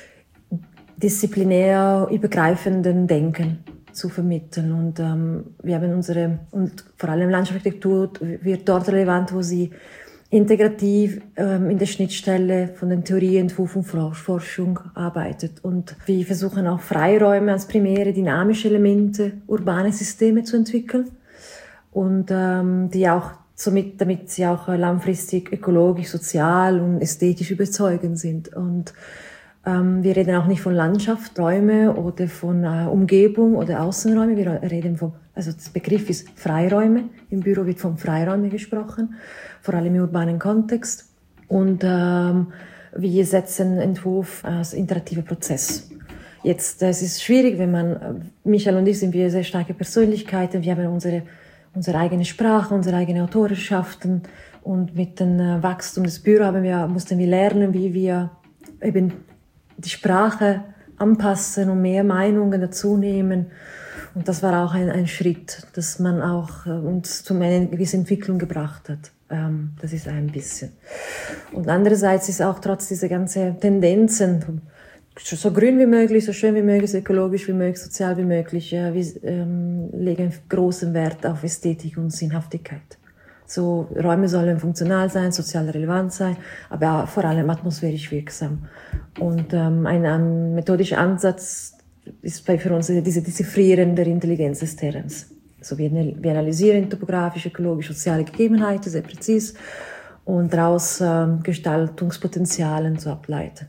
disziplinär übergreifenden Denken zu vermitteln. Und wir haben und vor allem Landschaftsarchitektur wird dort relevant, wo sie integrativ in der Schnittstelle von den Theorieentwurf und Forschung arbeitet. Und wir versuchen auch Freiräume als primäre dynamische Elemente, urbane Systeme zu entwickeln und die auch damit sie auch langfristig ökologisch, sozial und ästhetisch überzeugend sind. Und wir reden auch nicht von Landschaft, Räume oder von Umgebung oder Außenräume. Wir reden also der Begriff ist Freiräume. Im Büro wird von Freiräumen gesprochen, vor allem im urbanen Kontext. Und wir setzen Entwurf als interativer Prozess. Jetzt, es ist schwierig, Michael und ich sind wir sehr starke Persönlichkeiten. Wir haben unsere eigene Sprache, unsere eigenen Autorenschaften. Und mit dem Wachstum des Büros mussten wir lernen, wie wir eben die Sprache anpassen und mehr Meinungen dazu nehmen. Und das war auch ein Schritt, dass man auch uns zu einer gewissen Entwicklung gebracht hat. Das ist ein bisschen. Und andererseits ist auch trotz dieser ganzen Tendenzen, so grün wie möglich, so schön wie möglich, so ökologisch wie möglich, sozial wie möglich, wir legen großen Wert auf Ästhetik und Sinnhaftigkeit. So, Räume sollen funktional sein, sozial relevant sein, aber vor allem atmosphärisch wirksam. Und ein methodischer Ansatz ist für uns diese Dechiffrieren der Intelligenz des Terrains. Also wir analysieren topografische, ökologische, soziale Gegebenheiten sehr präzise und daraus Gestaltungspotenzialen zu ableiten.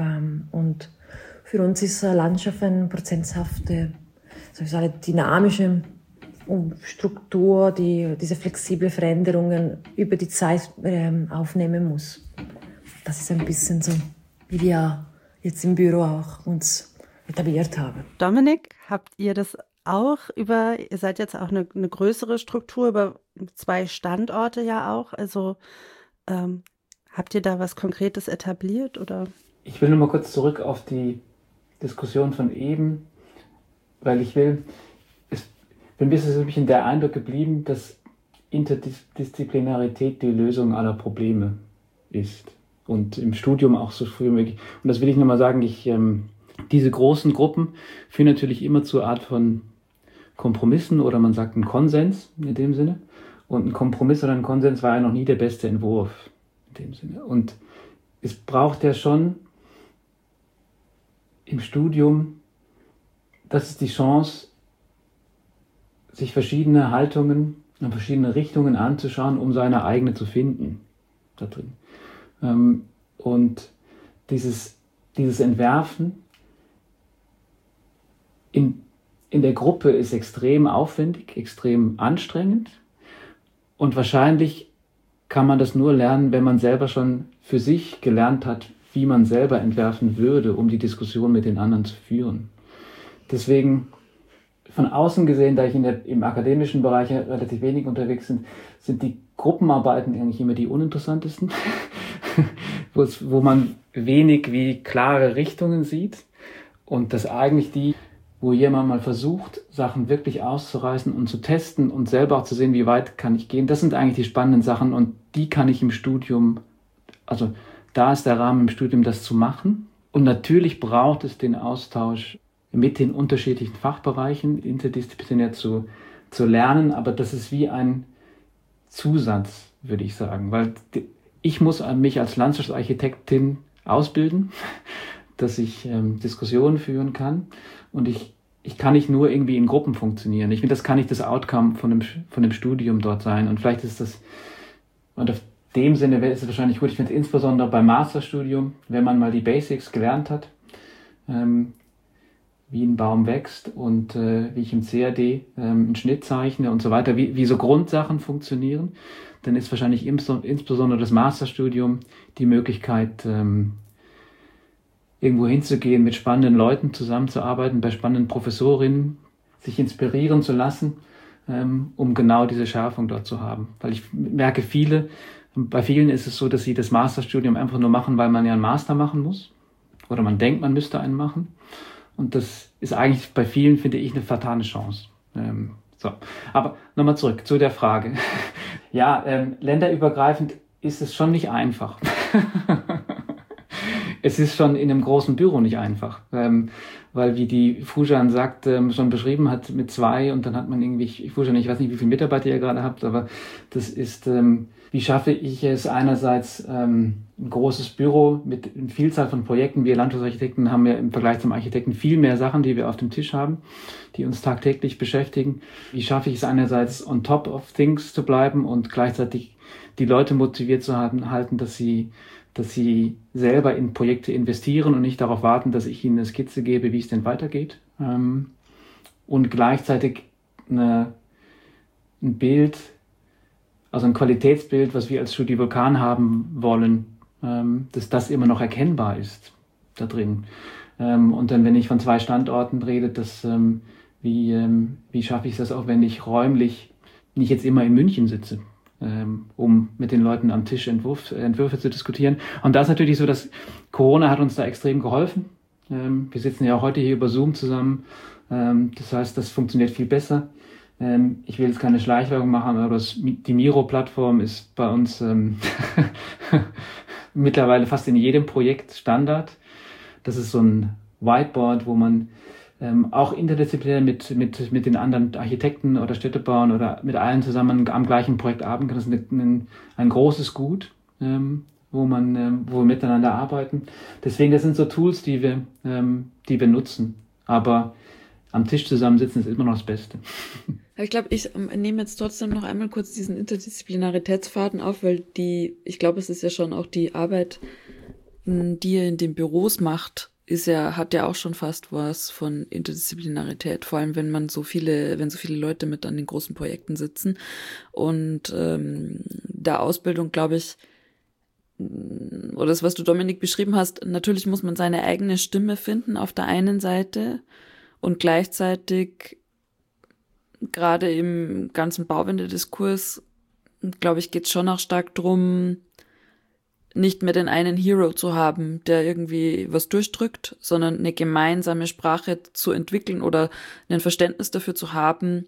Und für uns ist Landschaft eine prozesshafte, dynamische Struktur, die diese flexible Veränderungen über die Zeit aufnehmen muss. Das ist ein bisschen so, wie wir jetzt im Büro auch uns etabliert haben. Dominik, habt ihr das auch ihr seid jetzt auch eine größere Struktur über 2 Standorte ja auch, also habt ihr da was Konkretes etabliert oder? Ich will nur mal kurz zurück auf die Diskussion von eben, weil für mich ist es ein bisschen der Eindruck geblieben, dass Interdisziplinarität die Lösung aller Probleme ist und im Studium auch so früh wie möglich. Und das will ich nochmal sagen, ich Diese großen Gruppen führen natürlich immer zur Art von Kompromissen oder man sagt einen Konsens in dem Sinne. Und ein Kompromiss oder ein Konsens war ja noch nie der beste Entwurf in dem Sinne. Und es braucht ja schon im Studium, das ist die Chance, sich verschiedene Haltungen und verschiedene Richtungen anzuschauen, um seine eigene zu finden da drin. Und dieses Entwerfen in der Gruppe ist extrem aufwendig, extrem anstrengend und wahrscheinlich kann man das nur lernen, wenn man selber schon für sich gelernt hat, wie man selber entwerfen würde, um die Diskussion mit den anderen zu führen. Deswegen von außen gesehen, da ich im akademischen Bereich relativ wenig unterwegs bin, sind die Gruppenarbeiten eigentlich immer die uninteressantesten, wo man wenig wie klare Richtungen sieht und das eigentlich die, wo jemand mal versucht, Sachen wirklich auszureißen und zu testen und selber auch zu sehen, wie weit kann ich gehen. Das sind eigentlich die spannenden Sachen und die kann ich im Studium, also da ist der Rahmen im Studium, das zu machen. Und natürlich braucht es den Austausch mit den unterschiedlichen Fachbereichen, interdisziplinär zu lernen, aber das ist wie ein Zusatz, würde ich sagen, weil ich muss mich als Landschaftsarchitektin ausbilden, dass ich Diskussionen führen kann und ich kann nicht nur irgendwie in Gruppen funktionieren. Ich finde, das kann nicht das Outcome von dem Studium dort sein und vielleicht ist das, und auf dem Sinne ist es wahrscheinlich gut, ich finde es insbesondere beim Masterstudium, wenn man mal die Basics gelernt hat, wie ein Baum wächst und wie ich im CAD einen Schnitt zeichne und so weiter, wie so Grundsachen funktionieren, dann ist wahrscheinlich insbesondere das Masterstudium die Möglichkeit, irgendwo hinzugehen, mit spannenden Leuten zusammenzuarbeiten, bei spannenden Professorinnen, sich inspirieren zu lassen, um genau diese Schärfung dort zu haben. Weil ich merke, bei vielen ist es so, dass sie das Masterstudium einfach nur machen, weil man ja einen Master machen muss. Oder man denkt, man müsste einen machen. Und das ist eigentlich bei vielen, finde ich, eine fatale Chance. So. Aber nochmal zurück zu der Frage. Ja, länderübergreifend ist es schon nicht einfach. Es ist schon in einem großen Büro nicht einfach, weil wie die Fujan sagt, schon beschrieben hat mit 2 und dann hat man irgendwie, ich weiß nicht, wie viele Mitarbeiter ihr gerade habt, aber das ist, wie schaffe ich es einerseits ein großes Büro mit einer Vielzahl von Projekten. Wir Landschaftsarchitekten haben ja im Vergleich zum Architekten viel mehr Sachen, die wir auf dem Tisch haben, die uns tagtäglich beschäftigen. Wie schaffe ich es einerseits on top of things zu bleiben und gleichzeitig die Leute motiviert zu halten, dass sie selber in Projekte investieren und nicht darauf warten, dass ich ihnen eine Skizze gebe, wie es denn weitergeht. Und gleichzeitig ein Bild, also ein Qualitätsbild, was wir als Studio Vulkan haben wollen, dass das immer noch erkennbar ist da drin. Und dann, wenn ich von 2 Standorten rede, wie schaffe ich das auch, wenn ich räumlich nicht jetzt immer in München sitze, um mit den Leuten am Tisch Entwürfe zu diskutieren. Und da ist natürlich so, dass Corona hat uns da extrem geholfen. Wir sitzen ja auch heute hier über Zoom zusammen. Das heißt, das funktioniert viel besser. Ich will jetzt keine Schleichwerbung machen, aber die Miro-Plattform ist bei uns mittlerweile fast in jedem Projekt Standard. Das ist so ein Whiteboard, wo man auch interdisziplinär mit den anderen Architekten oder Städtebauern oder mit allen zusammen am gleichen Projekt arbeiten kann. Das ist ein großes Gut, wo wir miteinander arbeiten. Deswegen, das sind so Tools, die wir nutzen. Aber am Tisch zusammensitzen ist immer noch das Beste. Ich glaube, ich nehme jetzt trotzdem noch einmal kurz diesen Interdisziplinaritätsfaden auf, weil ich glaube, es ist ja schon auch die Arbeit, die ihr in den Büros macht, hat ja auch schon fast was von Interdisziplinarität, vor allem wenn so viele Leute mit an den großen Projekten sitzen. Und der Ausbildung, glaube ich, oder das, was du, Dominik, beschrieben hast, natürlich muss man seine eigene Stimme finden auf der einen Seite und gleichzeitig gerade im ganzen Bauwendediskurs, glaube ich, geht es schon auch stark drum, nicht mehr den einen Hero zu haben, der irgendwie was durchdrückt, sondern eine gemeinsame Sprache zu entwickeln oder ein Verständnis dafür zu haben,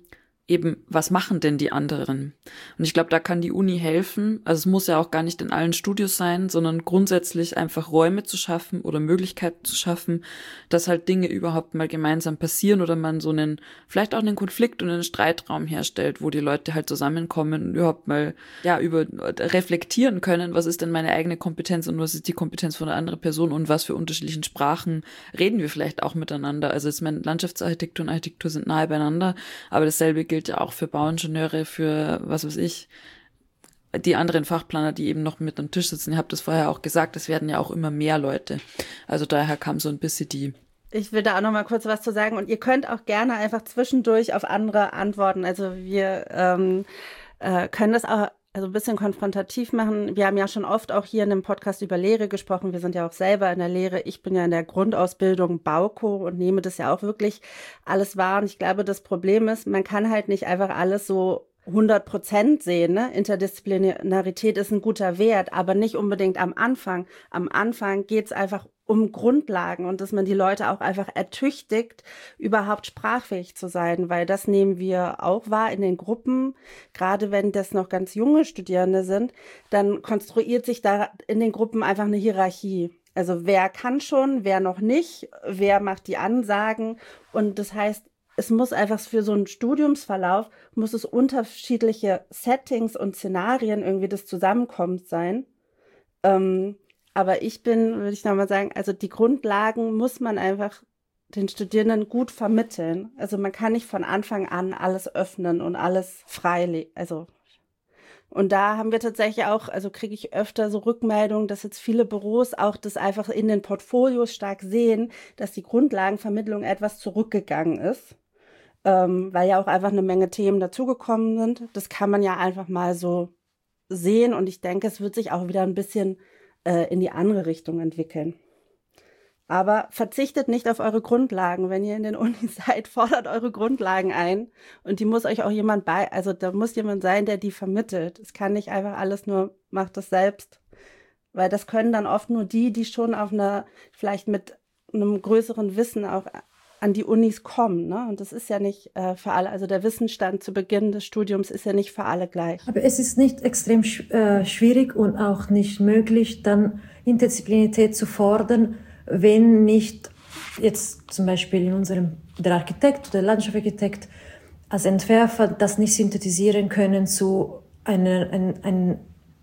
eben, was machen denn die anderen? Und ich glaube, da kann die Uni helfen. Also es muss ja auch gar nicht in allen Studios sein, sondern grundsätzlich einfach Räume zu schaffen oder Möglichkeiten zu schaffen, dass halt Dinge überhaupt mal gemeinsam passieren oder man so vielleicht auch einen Konflikt und einen Streitraum herstellt, wo die Leute halt zusammenkommen und überhaupt mal, reflektieren können, was ist denn meine eigene Kompetenz und was ist die Kompetenz von einer anderen Person und was für unterschiedlichen Sprachen reden wir vielleicht auch miteinander. Also ich meine, Landschaftsarchitektur und Architektur sind nahe beieinander, aber dasselbe gilt ja auch für Bauingenieure, für, was weiß ich, die anderen Fachplaner, die eben noch mit am Tisch sitzen. Ihr habt das vorher auch gesagt, es werden ja auch immer mehr Leute. Also daher kam so ein bisschen Ich will da auch noch mal kurz was zu sagen und ihr könnt auch gerne einfach zwischendurch auf andere antworten. Also wir können das auch ein bisschen konfrontativ machen. Wir haben ja schon oft auch hier in dem Podcast über Lehre gesprochen. Wir sind ja auch selber in der Lehre. Ich bin ja in der Grundausbildung Bauko und nehme das ja auch wirklich alles wahr. Und ich glaube, das Problem ist, man kann halt nicht einfach alles so 100% sehen, ne? Interdisziplinarität ist ein guter Wert, aber nicht unbedingt am Anfang. Am Anfang geht's einfach um Grundlagen und dass man die Leute auch einfach ertüchtigt, überhaupt sprachfähig zu sein, weil das nehmen wir auch wahr in den Gruppen, gerade wenn das noch ganz junge Studierende sind, dann konstruiert sich da in den Gruppen einfach eine Hierarchie. Also wer kann schon, wer noch nicht, wer macht die Ansagen und das heißt, es muss einfach für so einen Studiumsverlauf, muss es unterschiedliche Settings und Szenarien irgendwie das Zusammenkommen sein. Aber würde ich nochmal sagen, also die Grundlagen muss man einfach den Studierenden gut vermitteln. Also man kann nicht von Anfang an alles öffnen und alles freilegen. Und da haben wir tatsächlich auch, also kriege ich öfter so Rückmeldungen, dass jetzt viele Büros auch das einfach in den Portfolios stark sehen, dass die Grundlagenvermittlung etwas zurückgegangen ist. Weil ja auch einfach eine Menge Themen dazugekommen sind. Das kann man ja einfach mal so sehen und ich denke, es wird sich auch wieder ein bisschen in die andere Richtung entwickeln. Aber verzichtet nicht auf eure Grundlagen. Wenn ihr in den Unis seid, fordert eure Grundlagen ein und die muss euch auch da muss jemand sein, der die vermittelt. Es kann nicht einfach alles nur, macht das selbst. Weil das können dann oft nur die schon vielleicht mit einem größeren Wissen auch an die Unis kommen, ne? Und das ist ja nicht für alle, also der Wissensstand zu Beginn des Studiums ist ja nicht für alle gleich. Aber es ist nicht extrem schwierig und auch nicht möglich, dann Interdisziplinarität zu fordern, wenn nicht jetzt zum Beispiel der Architekt oder der Landschaftsarchitekt als Entwerfer das nicht synthetisieren können zu einem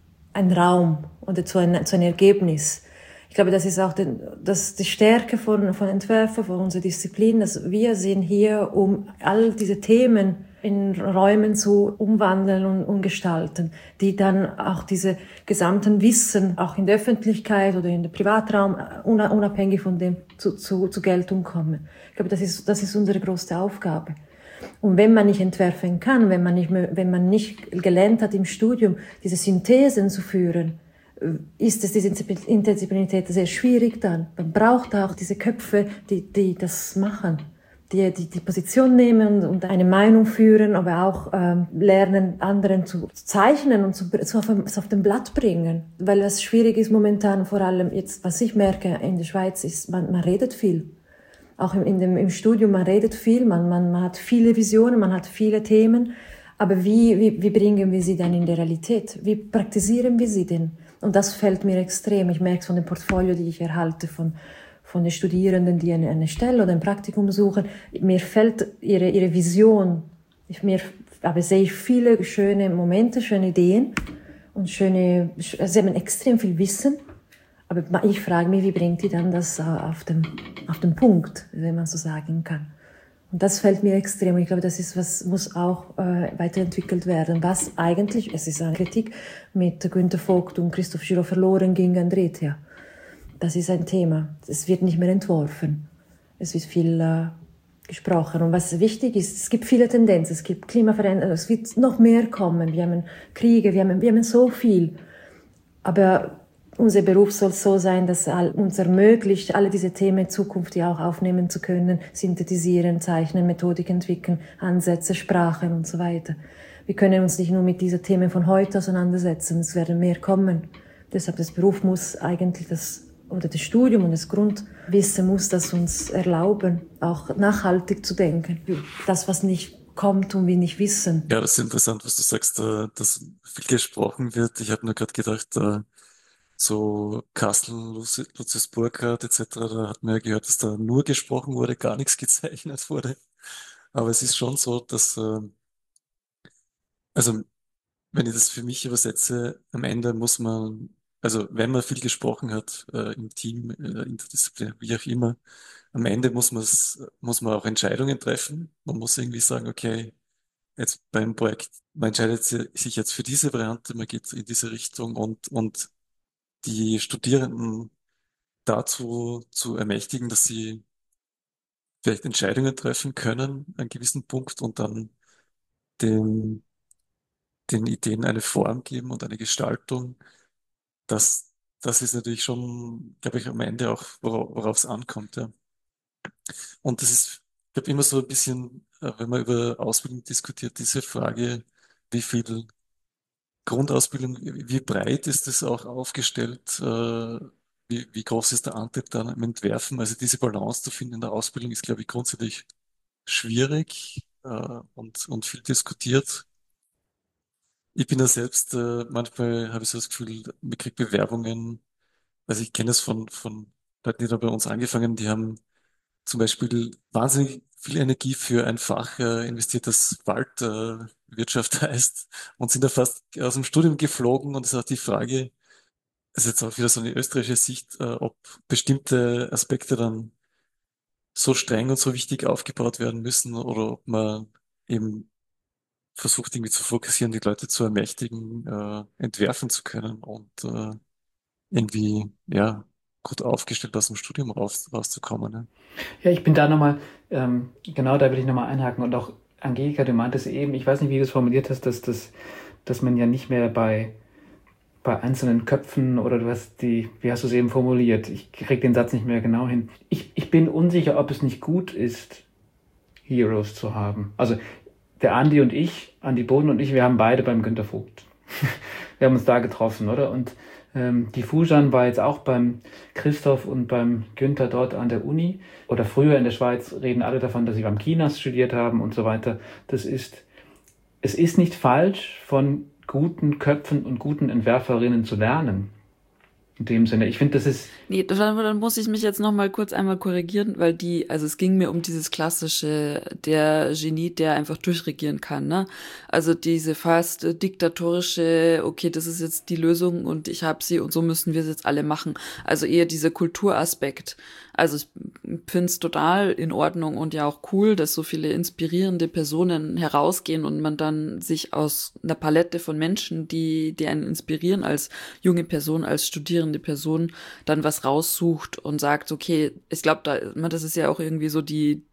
Raum oder zu einem Ergebnis. Ich glaube, das ist auch die Stärke von Entwerfen, von unserer Disziplin, dass wir sind hier, um all diese Themen in Räumen zu umwandeln und gestalten, die dann auch diese gesamten Wissen auch in der Öffentlichkeit oder in der Privatraum unabhängig von dem zu Geltung kommen. Ich glaube, das ist unsere größte Aufgabe. Und wenn man nicht entwerfen kann, wenn man nicht gelernt hat im Studium, diese Synthesen zu führen, ist es diese Interdisziplinarität sehr schwierig dann. Man braucht auch diese Köpfe, die das machen, die Position nehmen und eine Meinung führen, aber auch lernen, anderen zu zeichnen und auf dem Blatt bringen. Weil das schwierig ist momentan, vor allem jetzt, was ich merke in der Schweiz, ist, man redet viel. Auch im Studium, man redet viel, man hat viele Visionen, man hat viele Themen, aber wie bringen wir sie dann in der Realität? Wie praktizieren wir sie denn? Und das fällt mir extrem. Ich merke es von dem Portfolio, die ich erhalte von den Studierenden, die eine Stelle oder ein Praktikum suchen. Mir fällt ihre Vision. Aber sehe ich viele schöne Momente, schöne Ideen und sie haben extrem viel Wissen. Aber ich frage mich, wie bringt die dann das auf den Punkt, wenn man so sagen kann. Und das fällt mir extrem. Ich glaube, das ist was muss auch weiterentwickelt werden. Was eigentlich, es ist eine Kritik mit Günter Vogt und Christoph Giraud verloren ging an Drehtia. Das ist ein Thema. Es wird nicht mehr entworfen. Es wird viel gesprochen. Und was wichtig ist, es gibt viele Tendenzen. Es gibt Klimaveränderungen. Es wird noch mehr kommen. Wir haben Kriege. Wir haben so viel. Aber unser Beruf soll so sein, dass uns ermöglicht, alle diese Themen in Zukunft ja auch aufnehmen zu können, synthetisieren, zeichnen, Methodik entwickeln, Ansätze, Sprachen und so weiter. Wir können uns nicht nur mit diesen Themen von heute auseinandersetzen, es werden mehr kommen. Deshalb das Beruf muss eigentlich das Studium und das Grundwissen muss das uns erlauben, auch nachhaltig zu denken. Das, was nicht kommt und wir nicht wissen. Ja, das ist interessant, was du sagst, dass viel gesprochen wird. Ich habe nur gerade gedacht, so Kassel, Lucius Burckhardt etc., da hat man ja gehört, dass da nur gesprochen wurde, gar nichts gezeichnet wurde. Aber es ist schon so, dass, also wenn ich das für mich übersetze, am Ende muss man, also wenn man viel gesprochen hat, im Team, interdisziplinär, wie auch immer, am Ende muss man auch Entscheidungen treffen. Man muss irgendwie sagen, okay, jetzt beim Projekt, man entscheidet sich jetzt für diese Variante, man geht in diese Richtung und die Studierenden dazu zu ermächtigen, dass sie vielleicht Entscheidungen treffen können an einem gewissen Punkt und dann den, den Ideen eine Form geben und eine Gestaltung. Das ist natürlich schon, glaube ich, am Ende auch, worauf es ankommt, ja. Und das ist, ich glaube, immer so ein bisschen, wenn man über Ausbildung diskutiert, diese Frage, wie viel Grundausbildung, wie breit ist das auch aufgestellt? Wie groß ist der Anteil dann im Entwerfen? Also diese Balance zu finden in der Ausbildung ist, glaube ich, grundsätzlich schwierig und viel diskutiert. Ich bin da selbst, manchmal habe ich so das Gefühl, man kriegt Bewerbungen, also ich kenne das von Leuten, die da bei uns angefangen haben, die haben zum Beispiel wahnsinnig viel Energie für ein Fach investiert, das Waldwirtschaft heißt und sind da fast aus dem Studium geflogen und es ist auch die Frage, das ist jetzt auch wieder so eine österreichische Sicht, ob bestimmte Aspekte dann so streng und so wichtig aufgebaut werden müssen oder ob man eben versucht irgendwie zu fokussieren, die Leute zu ermächtigen, entwerfen zu können und irgendwie ja gut aufgestellt aus dem Studium rauszukommen. Ne? Ja, ich bin da nochmal, genau da will ich nochmal einhaken. Und auch Angelika, du meintest eben, ich weiß nicht, wie du es formuliert hast, dass man ja nicht mehr bei einzelnen Köpfen oder wie hast du es eben formuliert? Ich krieg den Satz nicht mehr genau hin. Ich bin unsicher, ob es nicht gut ist, Heroes zu haben. Also der Andi Boden und ich, wir haben beide beim Günter Vogt. Wir haben uns da getroffen, oder? Und die Fujan war jetzt auch beim Christoph und beim Günther dort an der Uni. Oder früher in der Schweiz reden alle davon, dass sie beim Kinas studiert haben und so weiter. Es ist nicht falsch, von guten Köpfen und guten Entwerferinnen zu lernen. In dem Sinne, ich finde, das ist... Nee, dann muss ich mich jetzt noch mal kurz einmal korrigieren, weil also es ging mir um dieses klassische, der Genie, der einfach durchregieren kann, ne? Also diese fast diktatorische, okay, das ist jetzt die Lösung und ich habe sie und so müssen wir es jetzt alle machen. Also eher dieser Kulturaspekt. Also ich finde es total in Ordnung und ja auch cool, dass so viele inspirierende Personen herausgehen und man dann sich aus einer Palette von Menschen, die einen inspirieren als junge Person, als studierende Person, dann was raussucht und sagt, okay, ich glaube, das ist ja auch irgendwie so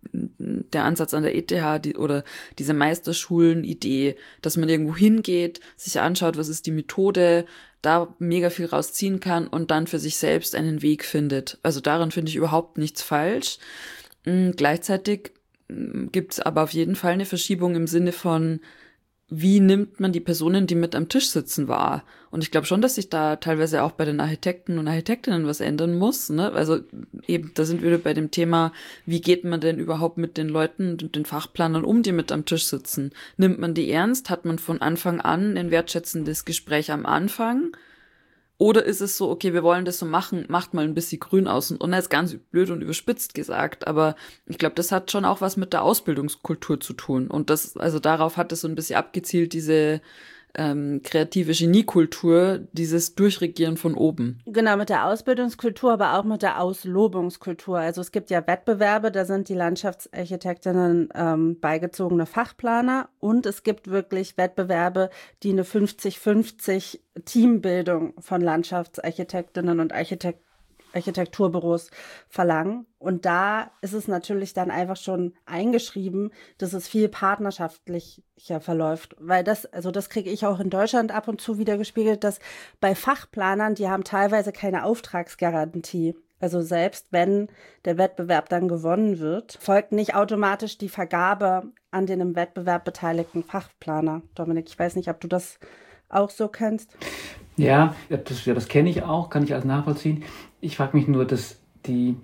der Ansatz an der ETH oder diese Meisterschulen-Idee, dass man irgendwo hingeht, sich anschaut, was ist die Methode, da mega viel rausziehen kann und dann für sich selbst einen Weg findet. Also daran finde ich überhaupt nichts falsch. Gleichzeitig gibt es aber auf jeden Fall eine Verschiebung im Sinne von, wie nimmt man die Personen, die mit am Tisch sitzen, wahr? Und ich glaube schon, dass sich da teilweise auch bei den Architekten und Architektinnen was ändern muss, ne? Also eben, da sind wir wieder bei dem Thema, wie geht man denn überhaupt mit den Leuten und den Fachplanern um, die mit am Tisch sitzen? Nimmt man die ernst? Hat man von Anfang an ein wertschätzendes Gespräch am Anfang? Oder ist es so, okay, wir wollen das so machen, macht mal ein bisschen grün aus und das ist ganz blöd und überspitzt gesagt, aber ich glaube, das hat schon auch was mit der Ausbildungskultur zu tun und also darauf hat es so ein bisschen abgezielt, diese kreative Geniekultur, dieses Durchregieren von oben. Genau, mit der Ausbildungskultur, aber auch mit der Auslobungskultur. Also es gibt ja Wettbewerbe, da sind die Landschaftsarchitektinnen beigezogene Fachplaner und es gibt wirklich Wettbewerbe, die eine 50-50 Teambildung von Landschaftsarchitektinnen und Architekturbüros verlangen. Und da ist es natürlich dann einfach schon eingeschrieben, dass es viel partnerschaftlicher verläuft. Weil das kriege ich auch in Deutschland ab und zu wieder gespiegelt, dass bei Fachplanern, die haben teilweise keine Auftragsgarantie. Also selbst wenn der Wettbewerb dann gewonnen wird, folgt nicht automatisch die Vergabe an den im Wettbewerb beteiligten Fachplaner. Dominik, ich weiß nicht, ob du das auch so kennst. Ja, das kenne ich auch, kann ich alles nachvollziehen. Ich frage mich nur, dass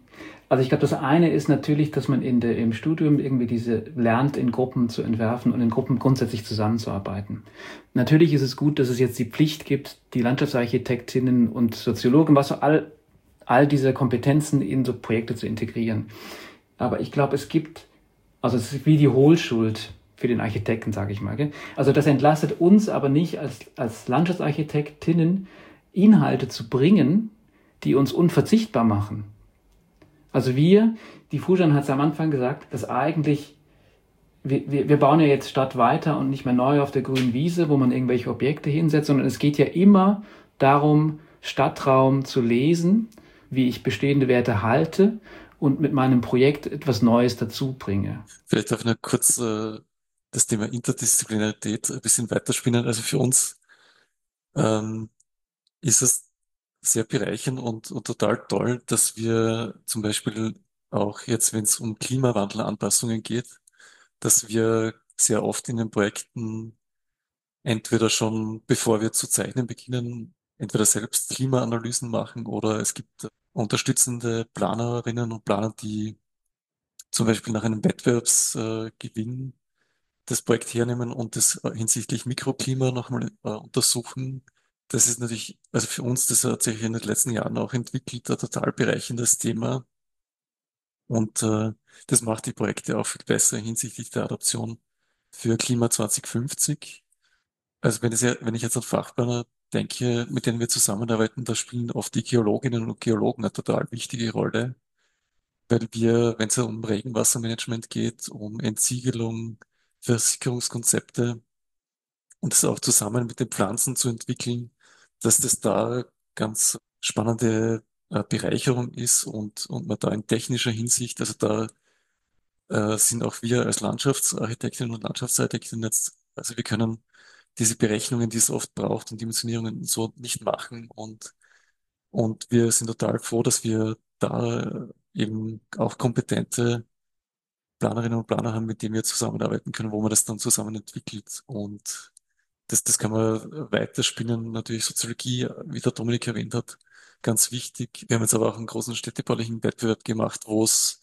Also ich glaube, das eine ist natürlich, dass man im Studium irgendwie lernt, in Gruppen zu entwerfen und in Gruppen grundsätzlich zusammenzuarbeiten. Natürlich ist es gut, dass es jetzt die Pflicht gibt, die Landschaftsarchitektinnen und Soziologen, all diese Kompetenzen in so Projekte zu integrieren. Aber ich glaube, also es ist wie die Hohlschuld für den Architekten, sage ich mal. Gell? Also das entlastet uns aber nicht als Landschaftsarchitektinnen, Inhalte zu bringen, die uns unverzichtbar machen. Also die Fujan hat es am Anfang gesagt, dass eigentlich, wir bauen ja jetzt Stadt weiter und nicht mehr neu auf der grünen Wiese, wo man irgendwelche Objekte hinsetzt, sondern es geht ja immer darum, Stadtraum zu lesen, wie ich bestehende Werte halte und mit meinem Projekt etwas Neues dazu bringe. Vielleicht darf ich noch kurz das Thema Interdisziplinarität ein bisschen weiterspinnen. Also für uns ähm, ist es sehr bereichernd und total toll, dass wir zum Beispiel auch jetzt, wenn es um Klimawandelanpassungen geht, dass wir sehr oft in den Projekten entweder schon, bevor wir zu zeichnen beginnen, entweder selbst Klimaanalysen machen oder es gibt unterstützende Planerinnen und Planer, die zum Beispiel nach einem Wettbewerbsgewinn das Projekt hernehmen und das hinsichtlich Mikroklima nochmal untersuchen. Das ist natürlich, also für uns, das hat sich in den letzten Jahren auch entwickelt, ein total bereichendes Thema. Und das macht die Projekte auch viel besser hinsichtlich der Adaption für Klima 2050. Also wenn ich jetzt an Fachplaner denke, mit denen wir zusammenarbeiten, da spielen oft die Geologinnen und Geologen eine total wichtige Rolle, weil wenn es um Regenwassermanagement geht, um Entsiegelung, Versickerungskonzepte und das auch zusammen mit den Pflanzen zu entwickeln, dass das da ganz spannende Bereicherung ist und man da in technischer Hinsicht, also da sind auch wir als Landschaftsarchitektinnen und Landschaftsarchitekten jetzt, also wir können diese Berechnungen, die es oft braucht und Dimensionierungen und so nicht machen und wir sind total froh, dass wir da eben auch kompetente Planerinnen und Planer haben, mit denen wir zusammenarbeiten können, wo man das dann zusammen entwickelt. Und das kann man weiterspinnen. Natürlich Soziologie, wie der Dominik erwähnt hat, ganz wichtig. Wir haben jetzt aber auch einen großen städtebaulichen Wettbewerb gemacht, wo es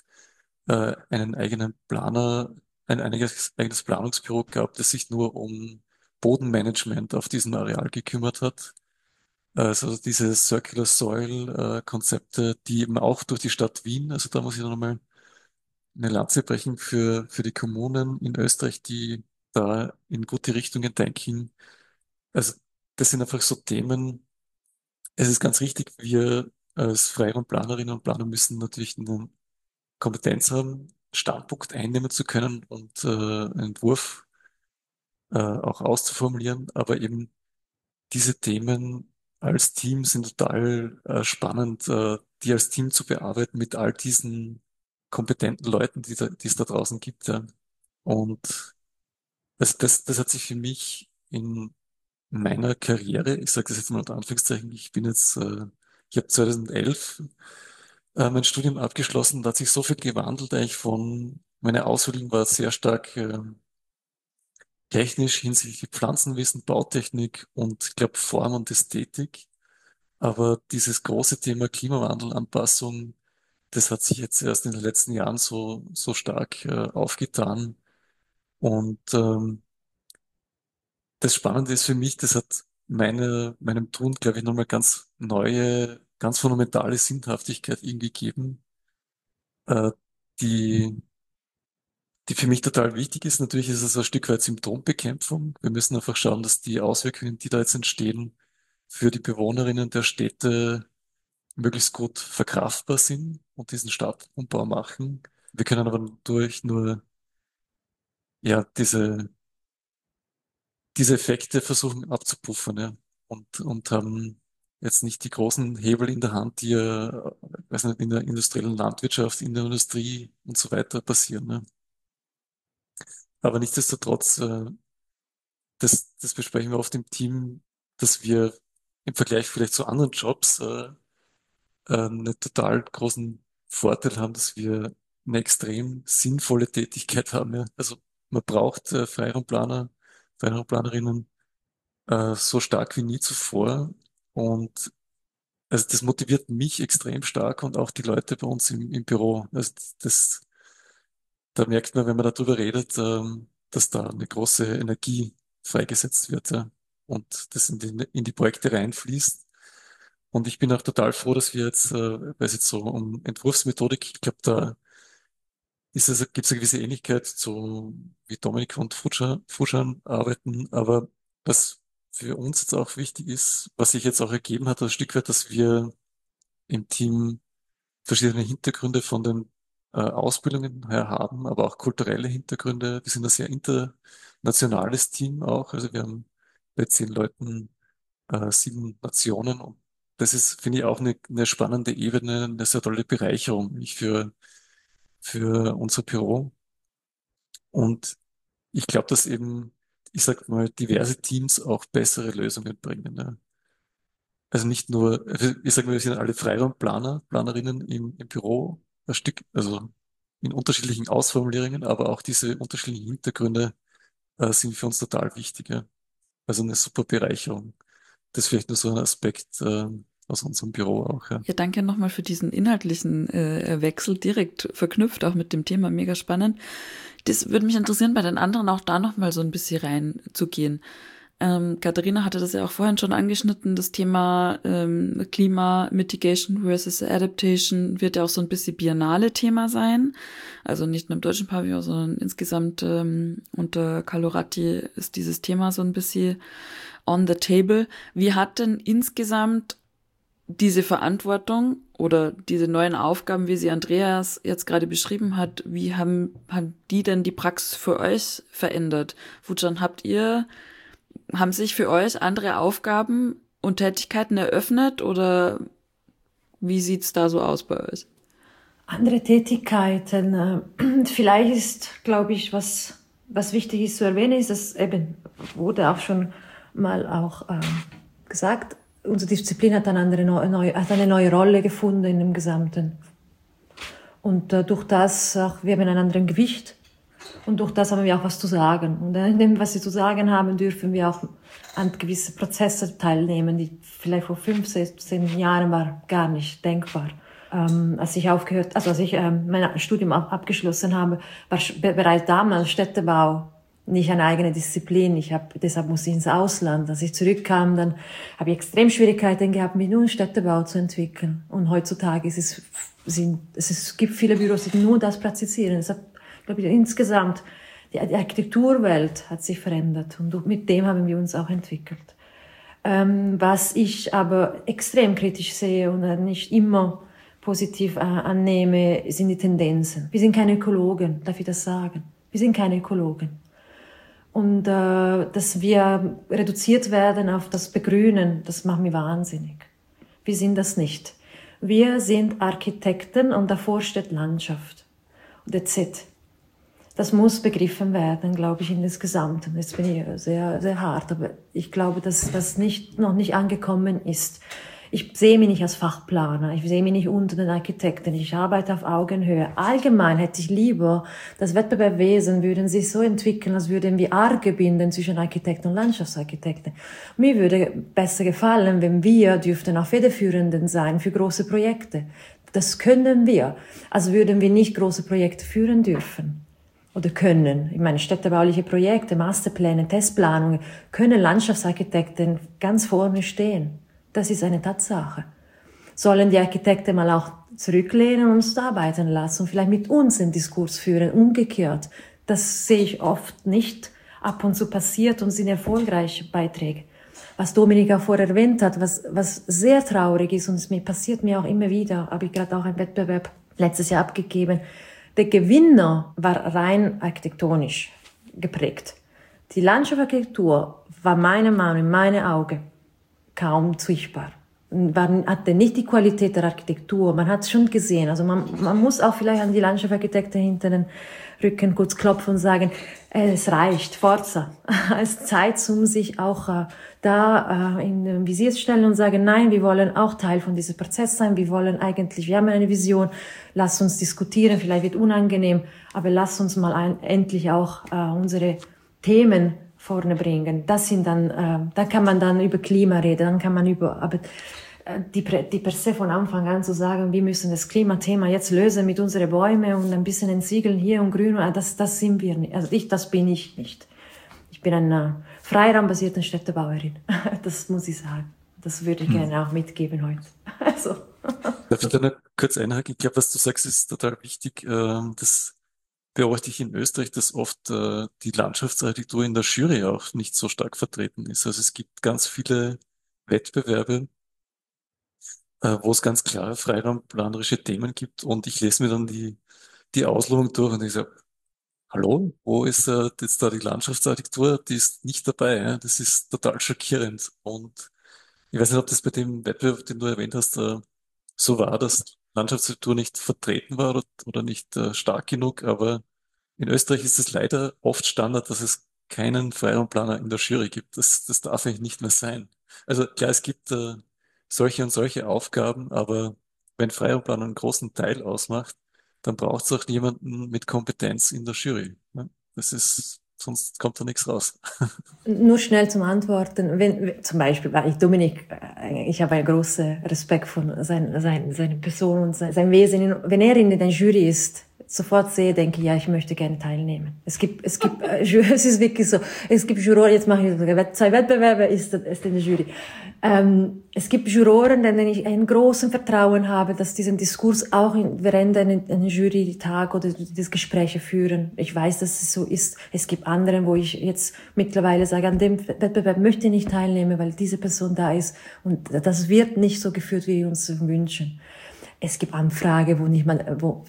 einen eigenen Planer, ein eigenes Planungsbüro gab, das sich nur um Bodenmanagement auf diesem Areal gekümmert hat. Also diese Circular Soil Konzepte, die eben auch durch die Stadt Wien, also da muss ich nochmal eine Lanze brechen für die Kommunen in Österreich, die da in gute Richtungen denken. Also das sind einfach so Themen. Es ist ganz richtig, wir als Freiraum-Planerinnen und Planer müssen natürlich eine Kompetenz haben, Standpunkt einnehmen zu können und einen Entwurf auch auszuformulieren. Aber eben diese Themen als Team sind total spannend, die als Team zu bearbeiten mit all diesen kompetenten Leuten, die es da draußen gibt. Ja. Und das hat sich für mich in meiner Karriere, ich sage das jetzt mal unter Anführungszeichen, ich habe 2011 mein Studium abgeschlossen, da hat sich so viel gewandelt, eigentlich meine Ausbildung war sehr stark technisch hinsichtlich Pflanzenwissen, Bautechnik und ich glaube Form und Ästhetik. Aber dieses große Thema Klimawandel, Anpassung, das hat sich jetzt erst in den letzten Jahren so stark aufgetan. Und das Spannende ist für mich, das hat meinem Tun, glaube ich, nochmal ganz neue, ganz fundamentale Sinnhaftigkeit irgendwie gegeben, äh, die, die für mich total wichtig ist. Natürlich ist es ein Stück weit Symptombekämpfung. Wir müssen einfach schauen, dass die Auswirkungen, die da jetzt entstehen, für die Bewohnerinnen der Städte möglichst gut verkraftbar sind und diesen Stadtumbau machen. Wir können aber durch nur, ja, diese Effekte versuchen abzupuffern, ja. Und haben jetzt nicht die großen Hebel in der Hand, die weiß nicht, in der industriellen Landwirtschaft, in der Industrie und so weiter passieren, ne. Aber nichtsdestotrotz, das besprechen wir oft im Team, dass wir im Vergleich vielleicht zu anderen Jobs einen total großen Vorteil haben, dass wir eine extrem sinnvolle Tätigkeit haben. Ja. Also man braucht Freiraumplanerinnen so stark wie nie zuvor. Und also das motiviert mich extrem stark und auch die Leute bei uns im Büro. Also da merkt man, wenn man darüber redet, dass da eine große Energie freigesetzt wird, ja, und das in die Projekte reinfließt. Und ich bin auch total froh, dass wir jetzt, weil es jetzt so um Entwurfsmethodik, ich glaube, da gibt es eine gewisse Ähnlichkeit zu, wie Dominik und Fuschan arbeiten, aber was für uns jetzt auch wichtig ist, was sich jetzt auch ergeben hat, ein Stück weit, dass wir im Team verschiedene Hintergründe von den Ausbildungen her haben, aber auch kulturelle Hintergründe. Wir sind ein sehr internationales Team auch. Also wir haben bei 10 Leuten 7 Nationen und das ist, finde ich, auch eine spannende Ebene, eine sehr tolle Bereicherung für unser Büro. Und ich glaube, dass eben, ich sag mal, diverse Teams auch bessere Lösungen bringen. Ja. Also nicht nur, also ich sage mal, wir sind alle Freiraumplaner, Planerinnen im Büro, ein Stück, also in unterschiedlichen Ausformulierungen, aber auch diese unterschiedlichen Hintergründe sind für uns total wichtig. Ja. Also eine super Bereicherung. Das ist vielleicht nur so ein Aspekt aus unserem Büro auch. Ja. Ja, danke nochmal für diesen inhaltlichen Wechsel, direkt verknüpft auch mit dem Thema, mega spannend. Das würde mich interessieren, bei den anderen auch da nochmal so ein bisschen reinzugehen. Katharina hatte das ja auch vorhin schon angeschnitten, das Thema Klima Mitigation versus Adaptation wird ja auch so ein bisschen Biennale-Thema sein. Also nicht nur im deutschen Pavillon, sondern insgesamt unter Caloratti ist dieses Thema so ein bisschen on the table. Wie hat denn insgesamt diese Verantwortung oder diese neuen Aufgaben, wie sie Andreas jetzt gerade beschrieben hat, wie haben die denn die Praxis für euch verändert? Fujan, haben sich für euch andere Aufgaben und Tätigkeiten eröffnet oder wie sieht's da so aus bei euch? Andere Tätigkeiten, vielleicht ist, glaube ich, was wichtig ist zu erwähnen, ist, dass eben, wurde auch schon mal auch gesagt, unsere Disziplin hat eine neue Rolle gefunden in dem Gesamten. Und durch das auch, wir haben einen anderen Gewicht und durch das haben wir auch was zu sagen. Und in dem, was wir zu sagen haben, dürfen wir auch an gewisse Prozesse teilnehmen, die vielleicht vor 5, 16 Jahren war gar nicht denkbar. Als ich mein Studium abgeschlossen habe, war bereits damals Städtebau nicht eine eigene Disziplin. Deshalb musste ich ins Ausland. Als ich zurückkam, dann habe ich extrem Schwierigkeiten gehabt, mich nur in Städtebau zu entwickeln. Und heutzutage gibt viele Büros, die nur das praktizieren. Deshalb, glaube ich, insgesamt, die Architekturwelt hat sich verändert. Und mit dem haben wir uns auch entwickelt. Was ich aber extrem kritisch sehe und nicht immer positiv annehme, sind die Tendenzen. Wir sind keine Ökologen, darf ich das sagen? Wir sind keine Ökologen. Und dass wir reduziert werden auf das Begrünen, das macht mich wahnsinnig. Wir sind das nicht. Wir sind Architekten und davor steht Landschaft. Und that's it. Das muss begriffen werden, glaube ich, in das Gesamte. Jetzt bin ich sehr, sehr hart, aber ich glaube, dass das noch nicht angekommen ist. Ich sehe mich nicht als Fachplaner, ich sehe mich nicht unter den Architekten, ich arbeite auf Augenhöhe. Allgemein hätte ich lieber, das Wettbewerbswesen würden sich so entwickeln, als würden wir Arge binden zwischen Architekten und Landschaftsarchitekten. Mir würde besser gefallen, wenn wir dürften auch Federführenden sein für große Projekte. Das können wir, also würden wir nicht große Projekte führen dürfen. Oder können. Ich meine, städtebauliche Projekte, Masterpläne, Testplanungen, können Landschaftsarchitekten ganz vorne stehen. Das ist eine Tatsache. Sollen die Architekten mal auch zurücklehnen und uns arbeiten lassen und vielleicht mit uns den Diskurs führen, umgekehrt. Das sehe ich oft nicht ab und zu passiert und sind erfolgreiche Beiträge. Was Dominik auch vorher erwähnt hat, was sehr traurig ist und es passiert mir auch immer wieder, habe ich gerade auch einen Wettbewerb letztes Jahr abgegeben. Der Gewinner war rein architektonisch geprägt. Die Landschaftsarchitektur war meiner Meinung nach, in meinen Augen, kaum sichtbar. Man hatte nicht die Qualität der Architektur, man hat es schon gesehen. Also man muss auch vielleicht an die Landschaftsarchitekten hinter den Rücken kurz klopfen und sagen, es reicht, Forza. Es ist Zeit, um sich auch in den Visier zu stellen und sagen, nein, wir wollen auch Teil von diesem Prozess sein, wir haben eine Vision, lass uns diskutieren, vielleicht wird unangenehm, aber lass uns mal endlich auch unsere Themen vorne bringen. Das sind dann, da kann man dann über Klima reden, aber die per se von Anfang an zu sagen, wir müssen das Klimathema jetzt lösen mit unseren Bäumen und ein bisschen entsiegeln hier und grün, das sind wir nicht. Also das bin ich nicht. Ich bin eine freiraumbasierte Städtebauerin. Das muss ich sagen. Das würde ich gerne auch mitgeben heute. Also. Darf ich da noch kurz einhaken? Ich glaube, was du sagst, ist total wichtig. Das beobachte ich in Österreich, dass oft die Landschaftsarchitektur in der Jury auch nicht so stark vertreten ist. Also es gibt ganz viele Wettbewerbe, wo es ganz klare freiraumplanerische Themen gibt, und ich lese mir dann die Auslosung durch und ich sage, hallo, wo ist jetzt da die Landschaftsarchitektur? Die ist nicht dabei. Ja? Das ist total schockierend. Und ich weiß nicht, ob das bei dem Wettbewerb, den du erwähnt hast, so war, dass Landschaftsarchitektur nicht vertreten war oder nicht stark genug, aber in Österreich ist es leider oft Standard, dass es keinen Freiraumplaner in der Jury gibt. Das darf eigentlich nicht mehr sein. Also klar, es gibt solche und solche Aufgaben, aber wenn Freiraumplaner einen großen Teil ausmacht, dann braucht es auch jemanden mit Kompetenz in der Jury. Ne? Sonst kommt da nichts raus. Nur schnell zum Antworten. Wenn zum Beispiel, weil Dominik, ich habe einen großen Respekt von seiner Person und sein Wesen. Wenn er in der Jury ist, sofort sehe, denke ich, ja, ich möchte gerne teilnehmen. Es ist wirklich so. Es gibt Juroren, jetzt mache ich 2 Wettbewerbe, ist in der Jury. Es gibt Juroren, denen ich einen großen Vertrauen habe, dass diesen Diskurs auch während einer Jurytag oder das Gespräche führen. Ich weiß, dass es so ist. Es gibt anderen, wo ich jetzt mittlerweile sage, an dem Wettbewerb möchte ich nicht teilnehmen, weil diese Person da ist. Und das wird nicht so geführt, wie wir uns wünschen. Es gibt Anfragen, wo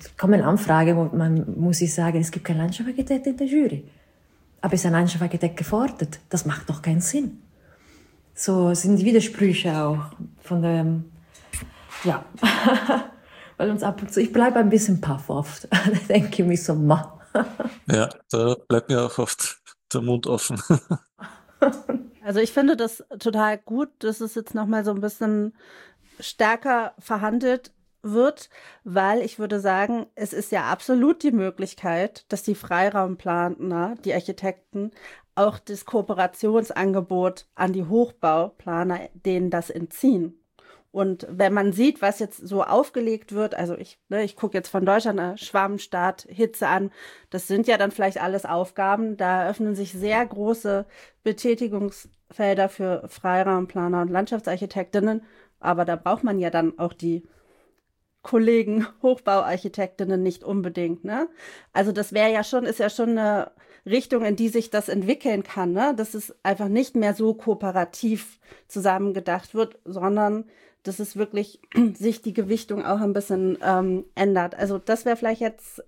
man muss ich sagen, es gibt keinen Landschaftsarchitekt in der Jury. Aber ist ein Landschaftsarchitekt gefordert? Das macht doch keinen Sinn. So sind die Widersprüche auch von dem, ja. Weil uns ab und zu, ich bleibe ein bisschen paff oft. Da denke ich mir so, ma. Ja, da bleibt mir auch oft der Mund offen. Also ich finde das total gut, dass es jetzt nochmal so ein bisschen stärker verhandelt wird, weil ich würde sagen, es ist ja absolut die Möglichkeit, dass die Freiraumplaner, die Architekten, auch das Kooperationsangebot an die Hochbauplaner, denen das entziehen. Und wenn man sieht, was jetzt so aufgelegt wird, also ich gucke jetzt von Deutschland Schwammstaat, Hitze an, das sind ja dann vielleicht alles Aufgaben, da eröffnen sich sehr große Betätigungsfelder für Freiraumplaner und Landschaftsarchitektinnen, aber da braucht man ja dann auch die Kollegen, Hochbauarchitektinnen nicht unbedingt, ne? Also das ist ja schon eine Richtung, in die sich das entwickeln kann, ne? Dass es einfach nicht mehr so kooperativ zusammengedacht wird, sondern dass es wirklich sich die Gewichtung auch ein bisschen ändert. Also das wäre vielleicht jetzt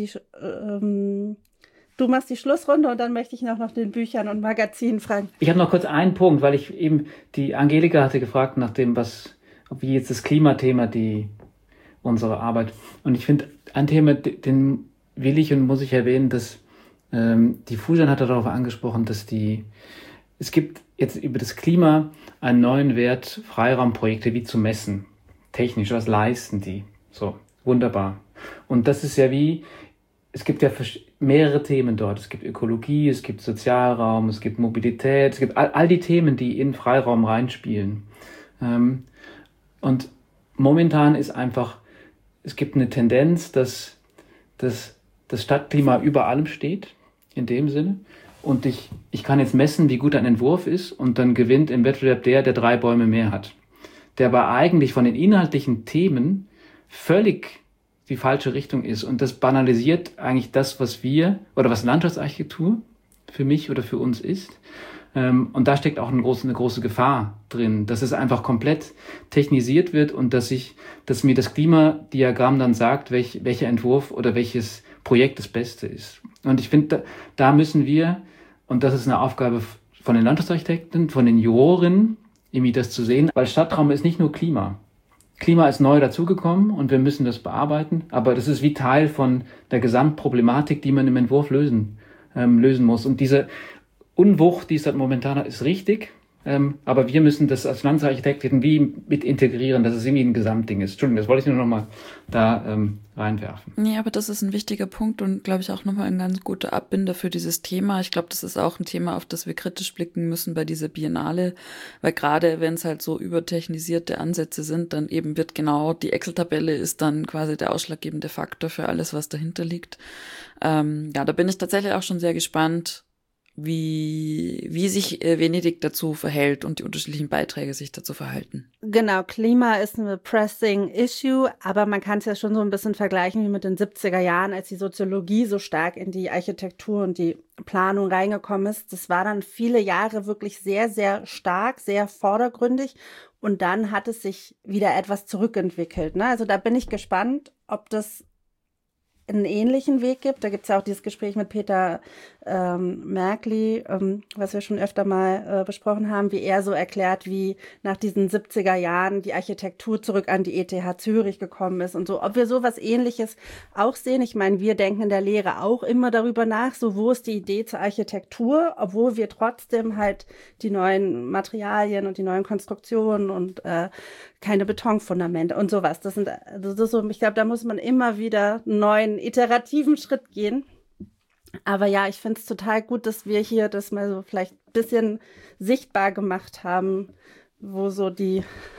du machst die Schlussrunde und dann möchte ich noch nach den Büchern und Magazinen fragen. Ich habe noch kurz einen Punkt, weil ich eben, die Angelika hatte gefragt nach dem, wie jetzt das Klimathema unsere Arbeit. Und ich finde, ein Thema, den will ich und muss ich erwähnen, dass die Fujan hat darauf angesprochen, dass es gibt jetzt über das Klima einen neuen Wert, Freiraumprojekte wie zu messen. Technisch, was leisten die? So, wunderbar. Und das ist ja es gibt ja mehrere Themen dort. Es gibt Ökologie, es gibt Sozialraum, es gibt Mobilität, es gibt all die Themen, die in Freiraum reinspielen. Und momentan ist einfach, es gibt eine Tendenz, dass das Stadtklima über allem steht, in dem Sinne. Und ich kann jetzt messen, wie gut ein Entwurf ist, und dann gewinnt im Wettbewerb der 3 Bäume mehr hat. Der aber eigentlich von den inhaltlichen Themen völlig die falsche Richtung ist. Und das banalisiert eigentlich das, was Landschaftsarchitektur für mich oder für uns ist. Und da steckt auch eine große Gefahr drin, dass es einfach komplett technisiert wird und dass mir das Klimadiagramm dann sagt, welcher Entwurf oder welches Projekt das Beste ist. Und ich finde, da müssen wir, und das ist eine Aufgabe von den Landschaftsarchitekten, von den Jurorinnen, irgendwie das zu sehen, weil Stadtraum ist nicht nur Klima. Klima ist neu dazugekommen und wir müssen das bearbeiten, aber das ist wie Teil von der Gesamtproblematik, die man im Entwurf lösen muss. Und diese Unwucht, die es dort momentan hat, ist richtig, Aber wir müssen das als Landesarchitekt irgendwie mit integrieren, dass es irgendwie ein Gesamtding ist. Entschuldigung, das wollte ich nur noch mal da reinwerfen. Nee, aber das ist ein wichtiger Punkt und, glaube ich, auch nochmal ein ganz guter Abbinder für dieses Thema. Ich glaube, das ist auch ein Thema, auf das wir kritisch blicken müssen bei dieser Biennale, weil gerade wenn es halt so übertechnisierte Ansätze sind, dann eben wird genau die Excel-Tabelle ist dann quasi der ausschlaggebende Faktor für alles, was dahinter liegt. Ja, da bin ich tatsächlich auch schon sehr gespannt, wie sich Venedig dazu verhält und die unterschiedlichen Beiträge sich dazu verhalten. Genau, Klima ist ein pressing issue, aber man kann es ja schon so ein bisschen vergleichen wie mit den 70er Jahren, als die Soziologie so stark in die Architektur und die Planung reingekommen ist. Das war dann viele Jahre wirklich sehr, sehr stark, sehr vordergründig und dann hat es sich wieder etwas zurückentwickelt. Ne? Also da bin ich gespannt, ob das einen ähnlichen Weg gibt. Da gibt es ja auch dieses Gespräch mit Peter Merkli, was wir schon öfter mal besprochen haben, wie er so erklärt, wie nach diesen 70er Jahren die Architektur zurück an die ETH Zürich gekommen ist und so. Ob wir sowas Ähnliches auch sehen. Ich meine, wir denken in der Lehre auch immer darüber nach, so wo ist die Idee zur Architektur, obwohl wir trotzdem halt die neuen Materialien und die neuen Konstruktionen und keine Betonfundamente und sowas. Das ist so, ich glaube, da muss man immer wieder einen neuen, iterativen Schritt gehen. Aber ja, ich finde es total gut, dass wir hier das mal so vielleicht ein bisschen sichtbar gemacht haben, wo so die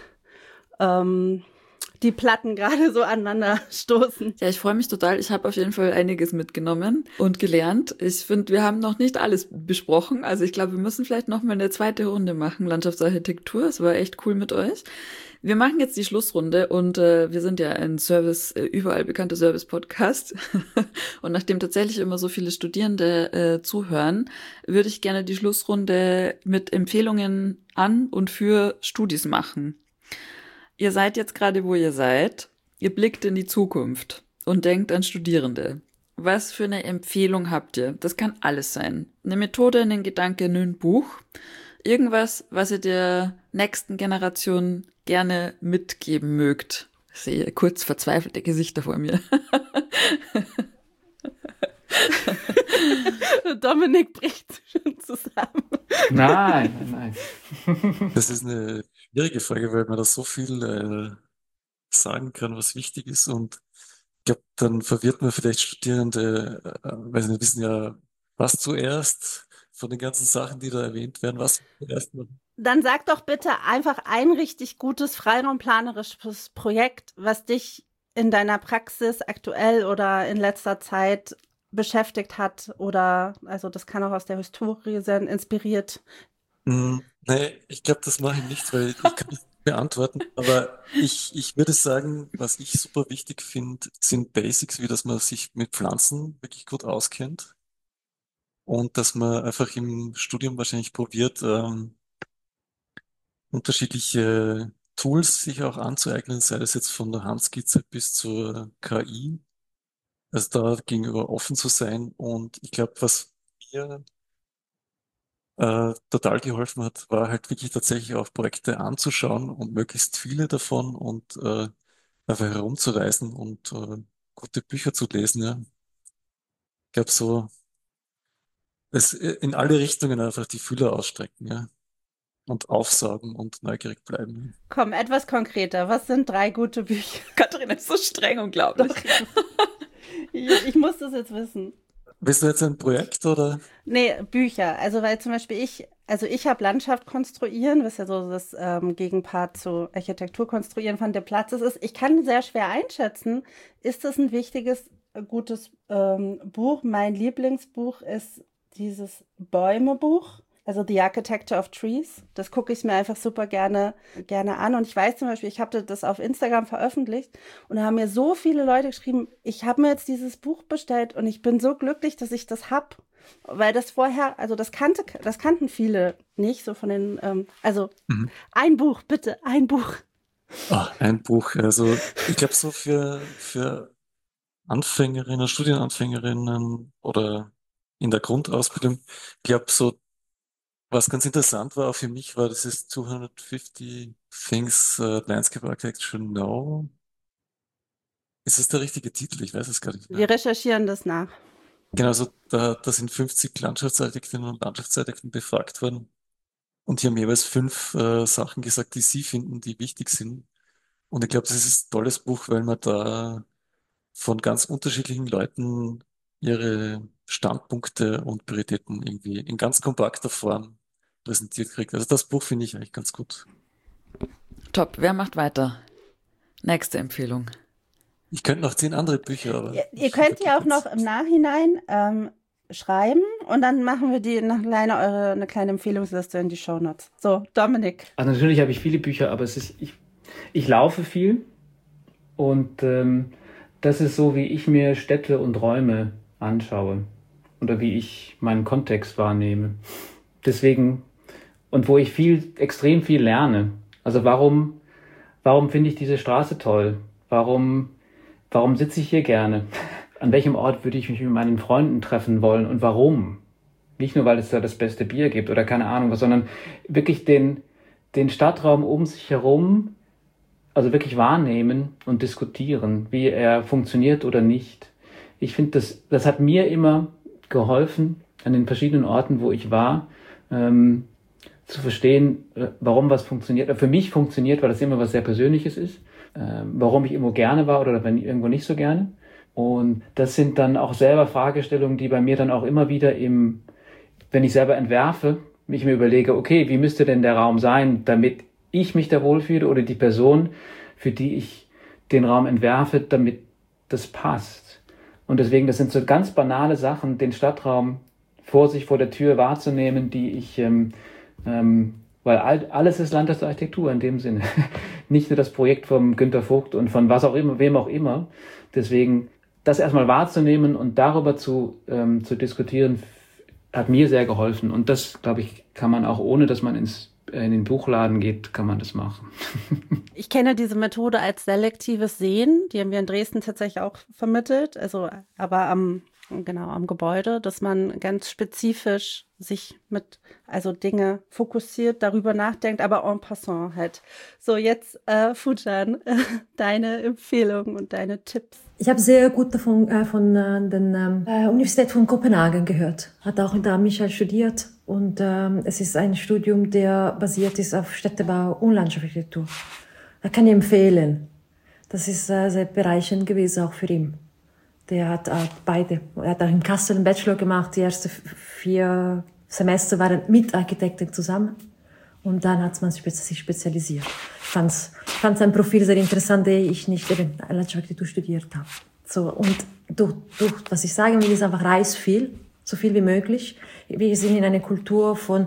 Platten gerade so aneinander stoßen. Ja, ich freue mich total. Ich habe auf jeden Fall einiges mitgenommen und gelernt. Ich finde, wir haben noch nicht alles besprochen. Also ich glaube, wir müssen vielleicht noch mal eine zweite Runde machen, Landschaftsarchitektur. Es war echt cool mit euch. Wir machen jetzt die Schlussrunde und wir sind ja ein Service, überall bekannter Service-Podcast. Und nachdem tatsächlich immer so viele Studierende zuhören, würde ich gerne die Schlussrunde mit Empfehlungen an und für Studis machen. Ihr seid jetzt gerade, wo ihr seid. Ihr blickt in die Zukunft und denkt an Studierende. Was für eine Empfehlung habt ihr? Das kann alles sein. Eine Methode, ein Gedanke, ein Buch. Irgendwas, was ihr der nächsten Generation gerne mitgeben mögt. Ich sehe kurz verzweifelte Gesichter vor mir. Dominik bricht schon zusammen. Nein. Das ist eine schwierige Frage, weil man da so viel sagen kann, was wichtig ist. Und ich glaube, dann verwirrt man vielleicht Studierende, weil sie nicht wissen ja, was zuerst von den ganzen Sachen, die da erwähnt werden, was zuerst machen. Dann sag doch bitte einfach ein richtig gutes freiraumplanerisches Projekt, was dich in deiner Praxis aktuell oder in letzter Zeit beschäftigt hat oder, also das kann auch aus der Historie sein, inspiriert. Nee, ich glaube, das mache ich nicht, weil ich kann nicht beantworten. Aber ich würde sagen, was ich super wichtig finde, sind Basics, wie dass man sich mit Pflanzen wirklich gut auskennt und dass man einfach im Studium wahrscheinlich probiert, unterschiedliche Tools sich auch anzueignen, sei das jetzt von der Handskizze bis zur KI. Also da gegenüber offen zu sein. Und ich glaube, was mir total geholfen hat, war halt wirklich tatsächlich auch Projekte anzuschauen und möglichst viele davon und einfach herumzureisen und gute Bücher zu lesen. Ja. Ich glaube so, es in alle Richtungen einfach die Fühler ausstrecken, ja. Und aufsaugen und neugierig bleiben. Komm, etwas konkreter. Was sind 3 gute Bücher? Katharina ist so streng, unglaublich. Ich muss das jetzt wissen. Bist du jetzt ein Projekt oder? Nee, Bücher. Also weil zum Beispiel ich habe Landschaft konstruieren, was ja so das Gegenpart zu Architektur konstruieren von der Platzes ist. Ich kann sehr schwer einschätzen, ist das ein wichtiges, gutes Buch. Mein Lieblingsbuch ist dieses Bäume-Buch, also The Architecture of Trees. Das gucke ich mir einfach super gerne an. Und ich weiß zum Beispiel, ich habe das auf Instagram veröffentlicht und da haben mir so viele Leute geschrieben, ich habe mir jetzt dieses Buch bestellt und ich bin so glücklich, dass ich das habe. Weil das vorher, also das kannten viele nicht, so von den, ein Buch, bitte, ein Buch. Ein Buch. Also ich glaube so für Anfängerinnen, Studienanfängerinnen oder in der Grundausbildung, ich glaube so, was ganz interessant war auch für mich, war dieses 250 Things Landscape Architects Should Know. Ist das der richtige Titel? Ich weiß es gar nicht Wir mehr. recherchieren das nach. Genau, also da sind 50 Landschaftsarchitektinnen und Landschaftsarchitekten befragt worden. Und die haben jeweils 5 Sachen gesagt, die sie finden, die wichtig sind. Und ich glaube, das ist ein tolles Buch, weil man da von ganz unterschiedlichen Leuten ihre Standpunkte und Prioritäten irgendwie in ganz kompakter Form präsentiert kriegt. Also das Buch finde ich eigentlich ganz gut. Top, wer macht weiter? Nächste Empfehlung. Ich könnte noch 10 andere Bücher, aber... Ihr könnt ja auch noch im Nachhinein schreiben und dann machen wir eine kleine Empfehlungsliste in die Shownotes. So, Dominik. Also natürlich habe ich viele Bücher, aber ich laufe viel und das ist so, wie ich mir Städte und Räume anschaue oder wie ich meinen Kontext wahrnehme. Deswegen, und wo ich extrem viel lerne. Also warum finde ich diese Straße toll? Warum sitze ich hier gerne? An welchem Ort würde ich mich mit meinen Freunden treffen wollen und warum? Nicht nur, weil es da das beste Bier gibt oder keine Ahnung was, sondern wirklich den Stadtraum um sich herum, also wirklich wahrnehmen und diskutieren, wie er funktioniert oder nicht. Ich finde, das hat mir immer geholfen, an den verschiedenen Orten, wo ich war, zu verstehen, warum was funktioniert. Für mich funktioniert, weil das immer was sehr Persönliches ist. Warum ich irgendwo gerne war oder irgendwo nicht so gerne. Und das sind dann auch selber Fragestellungen, die bei mir dann auch immer wieder wenn ich selber entwerfe, ich mir überlege, okay, wie müsste denn der Raum sein, damit ich mich da wohlfühle oder die Person, für die ich den Raum entwerfe, damit das passt. Und deswegen, das sind so ganz banale Sachen, den Stadtraum vor der Tür wahrzunehmen, die ich, weil alles ist Landschaftsarchitektur in dem Sinne. Nicht nur das Projekt vom Günter Vogt und von was auch immer, wem auch immer. Deswegen, das erstmal wahrzunehmen und darüber zu diskutieren, hat mir sehr geholfen. Und das, glaube ich, kann man auch, ohne dass man in den Buchladen geht, kann man das machen. Ich kenne diese Methode als selektives Sehen. Die haben wir in Dresden tatsächlich auch vermittelt. Also, aber am Gebäude, dass man ganz spezifisch sich Dinge fokussiert, darüber nachdenkt, aber en passant halt. So, jetzt Fujan, deine Empfehlungen und deine Tipps. Ich habe sehr gut davon von der Universität von Kopenhagen gehört. Hat auch in der Michael studiert und es ist ein Studium, der basiert ist auf Städtebau und Landschaftsarchitektur. Da kann ich empfehlen. Das ist sehr bereichernd gewesen, auch für ihn. Der hat beide. Er hat auch in Kassel einen Bachelor gemacht. Die ersten 4 Semester waren mit Architekten zusammen. Und dann hat man sich spezialisiert. Ich fand sein Profil sehr interessant, der ich nicht Landschaftsarchitektur studiert habe. So, und durch was ich sagen will, ist einfach reis viel, so viel wie möglich. Wir sind in einer Kultur von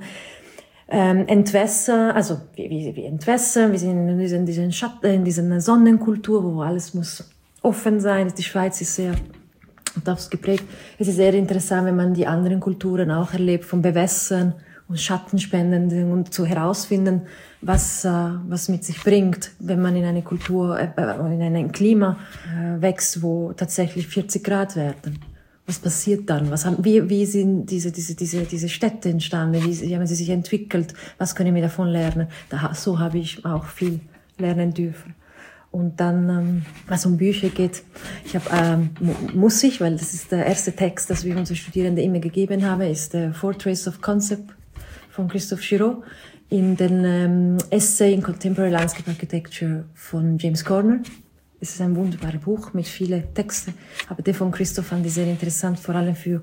Entwässern, also wir entwässern, wir sind in dieser Sonnenkultur, wo alles muss offen sein. Die Schweiz ist sehr das geprägt. Es ist sehr interessant, wenn man die anderen Kulturen auch erlebt, vom Bewässern und Schattenspenden und zu herausfinden, was mit sich bringt, wenn man in eine Kultur, in ein Klima wächst, wo tatsächlich 40 Grad werden. Was passiert dann? Wie sind diese Städte entstanden? Wie haben sie sich entwickelt? Was können wir davon lernen? So habe ich auch viel lernen dürfen. Und dann, was um Bücher geht, weil das ist der erste Text, das wir unseren Studierenden immer gegeben haben, ist der Portraits of Concept von Christophe Giraud in den Essay in Contemporary Landscape Architecture von James Corner. Es ist ein wunderbares Buch mit vielen Texten, aber der von Christophe fand ich sehr interessant, vor allem für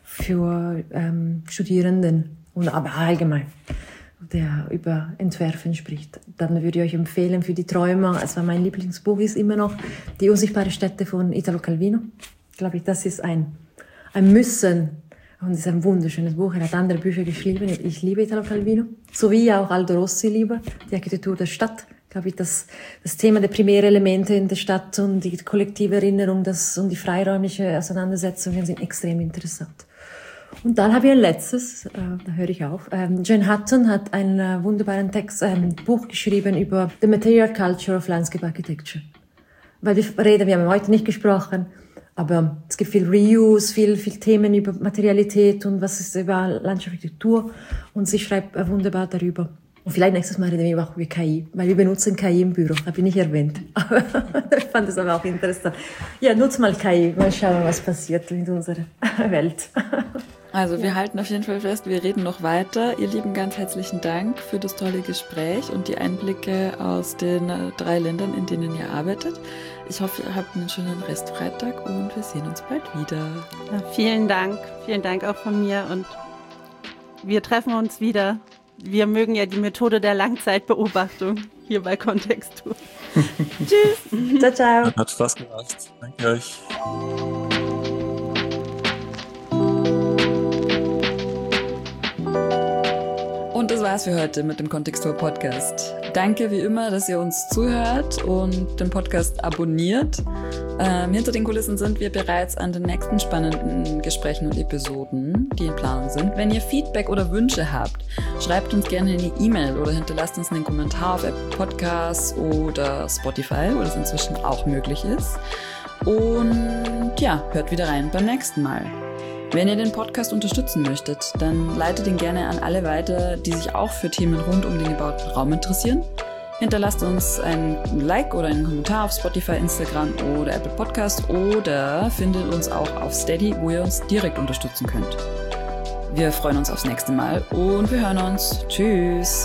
Studierenden und aber allgemein, der über Entwerfen spricht. Dann würde ich euch empfehlen für die Träumer, also mein Lieblingsbuch ist immer noch Die unsichtbare Städte von Italo Calvino. Ich glaube, das ist ein Müssen und es ist ein wunderschönes Buch. Er hat andere Bücher geschrieben. Ich liebe Italo Calvino, so wie auch Aldo Rossi liebe, die Architektur der Stadt. Glaube ich, das Thema der primären Elemente in der Stadt und die kollektive Erinnerung und die freiräumliche Auseinandersetzungen sind extrem interessant. Und dann habe ich ein letztes, da höre ich auf. Jane Hutton hat einen wunderbaren ein Buch geschrieben über The Material Culture of Landscape Architecture. Weil wir haben heute nicht gesprochen, aber es gibt viel Reuse, viel Themen über Materialität und was ist über Landschaftsarchitektur. Und sie schreibt wunderbar darüber. Und vielleicht nächstes Mal reden wir auch über KI, weil wir benutzen KI im Büro, habe ich nicht erwähnt. Ich fand das aber auch interessant. Ja, nutz mal KI, mal schauen, was passiert in unserer Welt. Also wir halten auf jeden Fall fest, wir reden noch weiter. Ihr Lieben, ganz herzlichen Dank für das tolle Gespräch und die Einblicke aus den 3 Ländern, in denen ihr arbeitet. Ich hoffe, ihr habt einen schönen Restfreitag und wir sehen uns bald wieder. Ja, vielen Dank auch von mir und wir treffen uns wieder. Wir mögen ja die Methode der Langzeitbeobachtung hier bei Kontextur. Tschüss. Ciao, ciao. Hat Spaß gemacht. Danke euch. Und das war's für heute mit dem Kontextur Podcast. Danke wie immer, dass ihr uns zuhört und den Podcast abonniert. Hinter den Kulissen sind wir bereits an den nächsten spannenden Gesprächen und Episoden, die in Planung sind. Wenn ihr Feedback oder Wünsche habt, schreibt uns gerne eine E-Mail oder hinterlasst uns einen Kommentar auf Apple Podcasts oder Spotify, wo das inzwischen auch möglich ist. Und ja, hört wieder rein beim nächsten Mal. Wenn ihr den Podcast unterstützen möchtet, dann leitet ihn gerne an alle weiter, die sich auch für Themen rund um den gebauten Raum interessieren. Hinterlasst uns ein Like oder einen Kommentar auf Spotify, Instagram oder Apple Podcast oder findet uns auch auf Steady, wo ihr uns direkt unterstützen könnt. Wir freuen uns aufs nächste Mal und wir hören uns. Tschüss!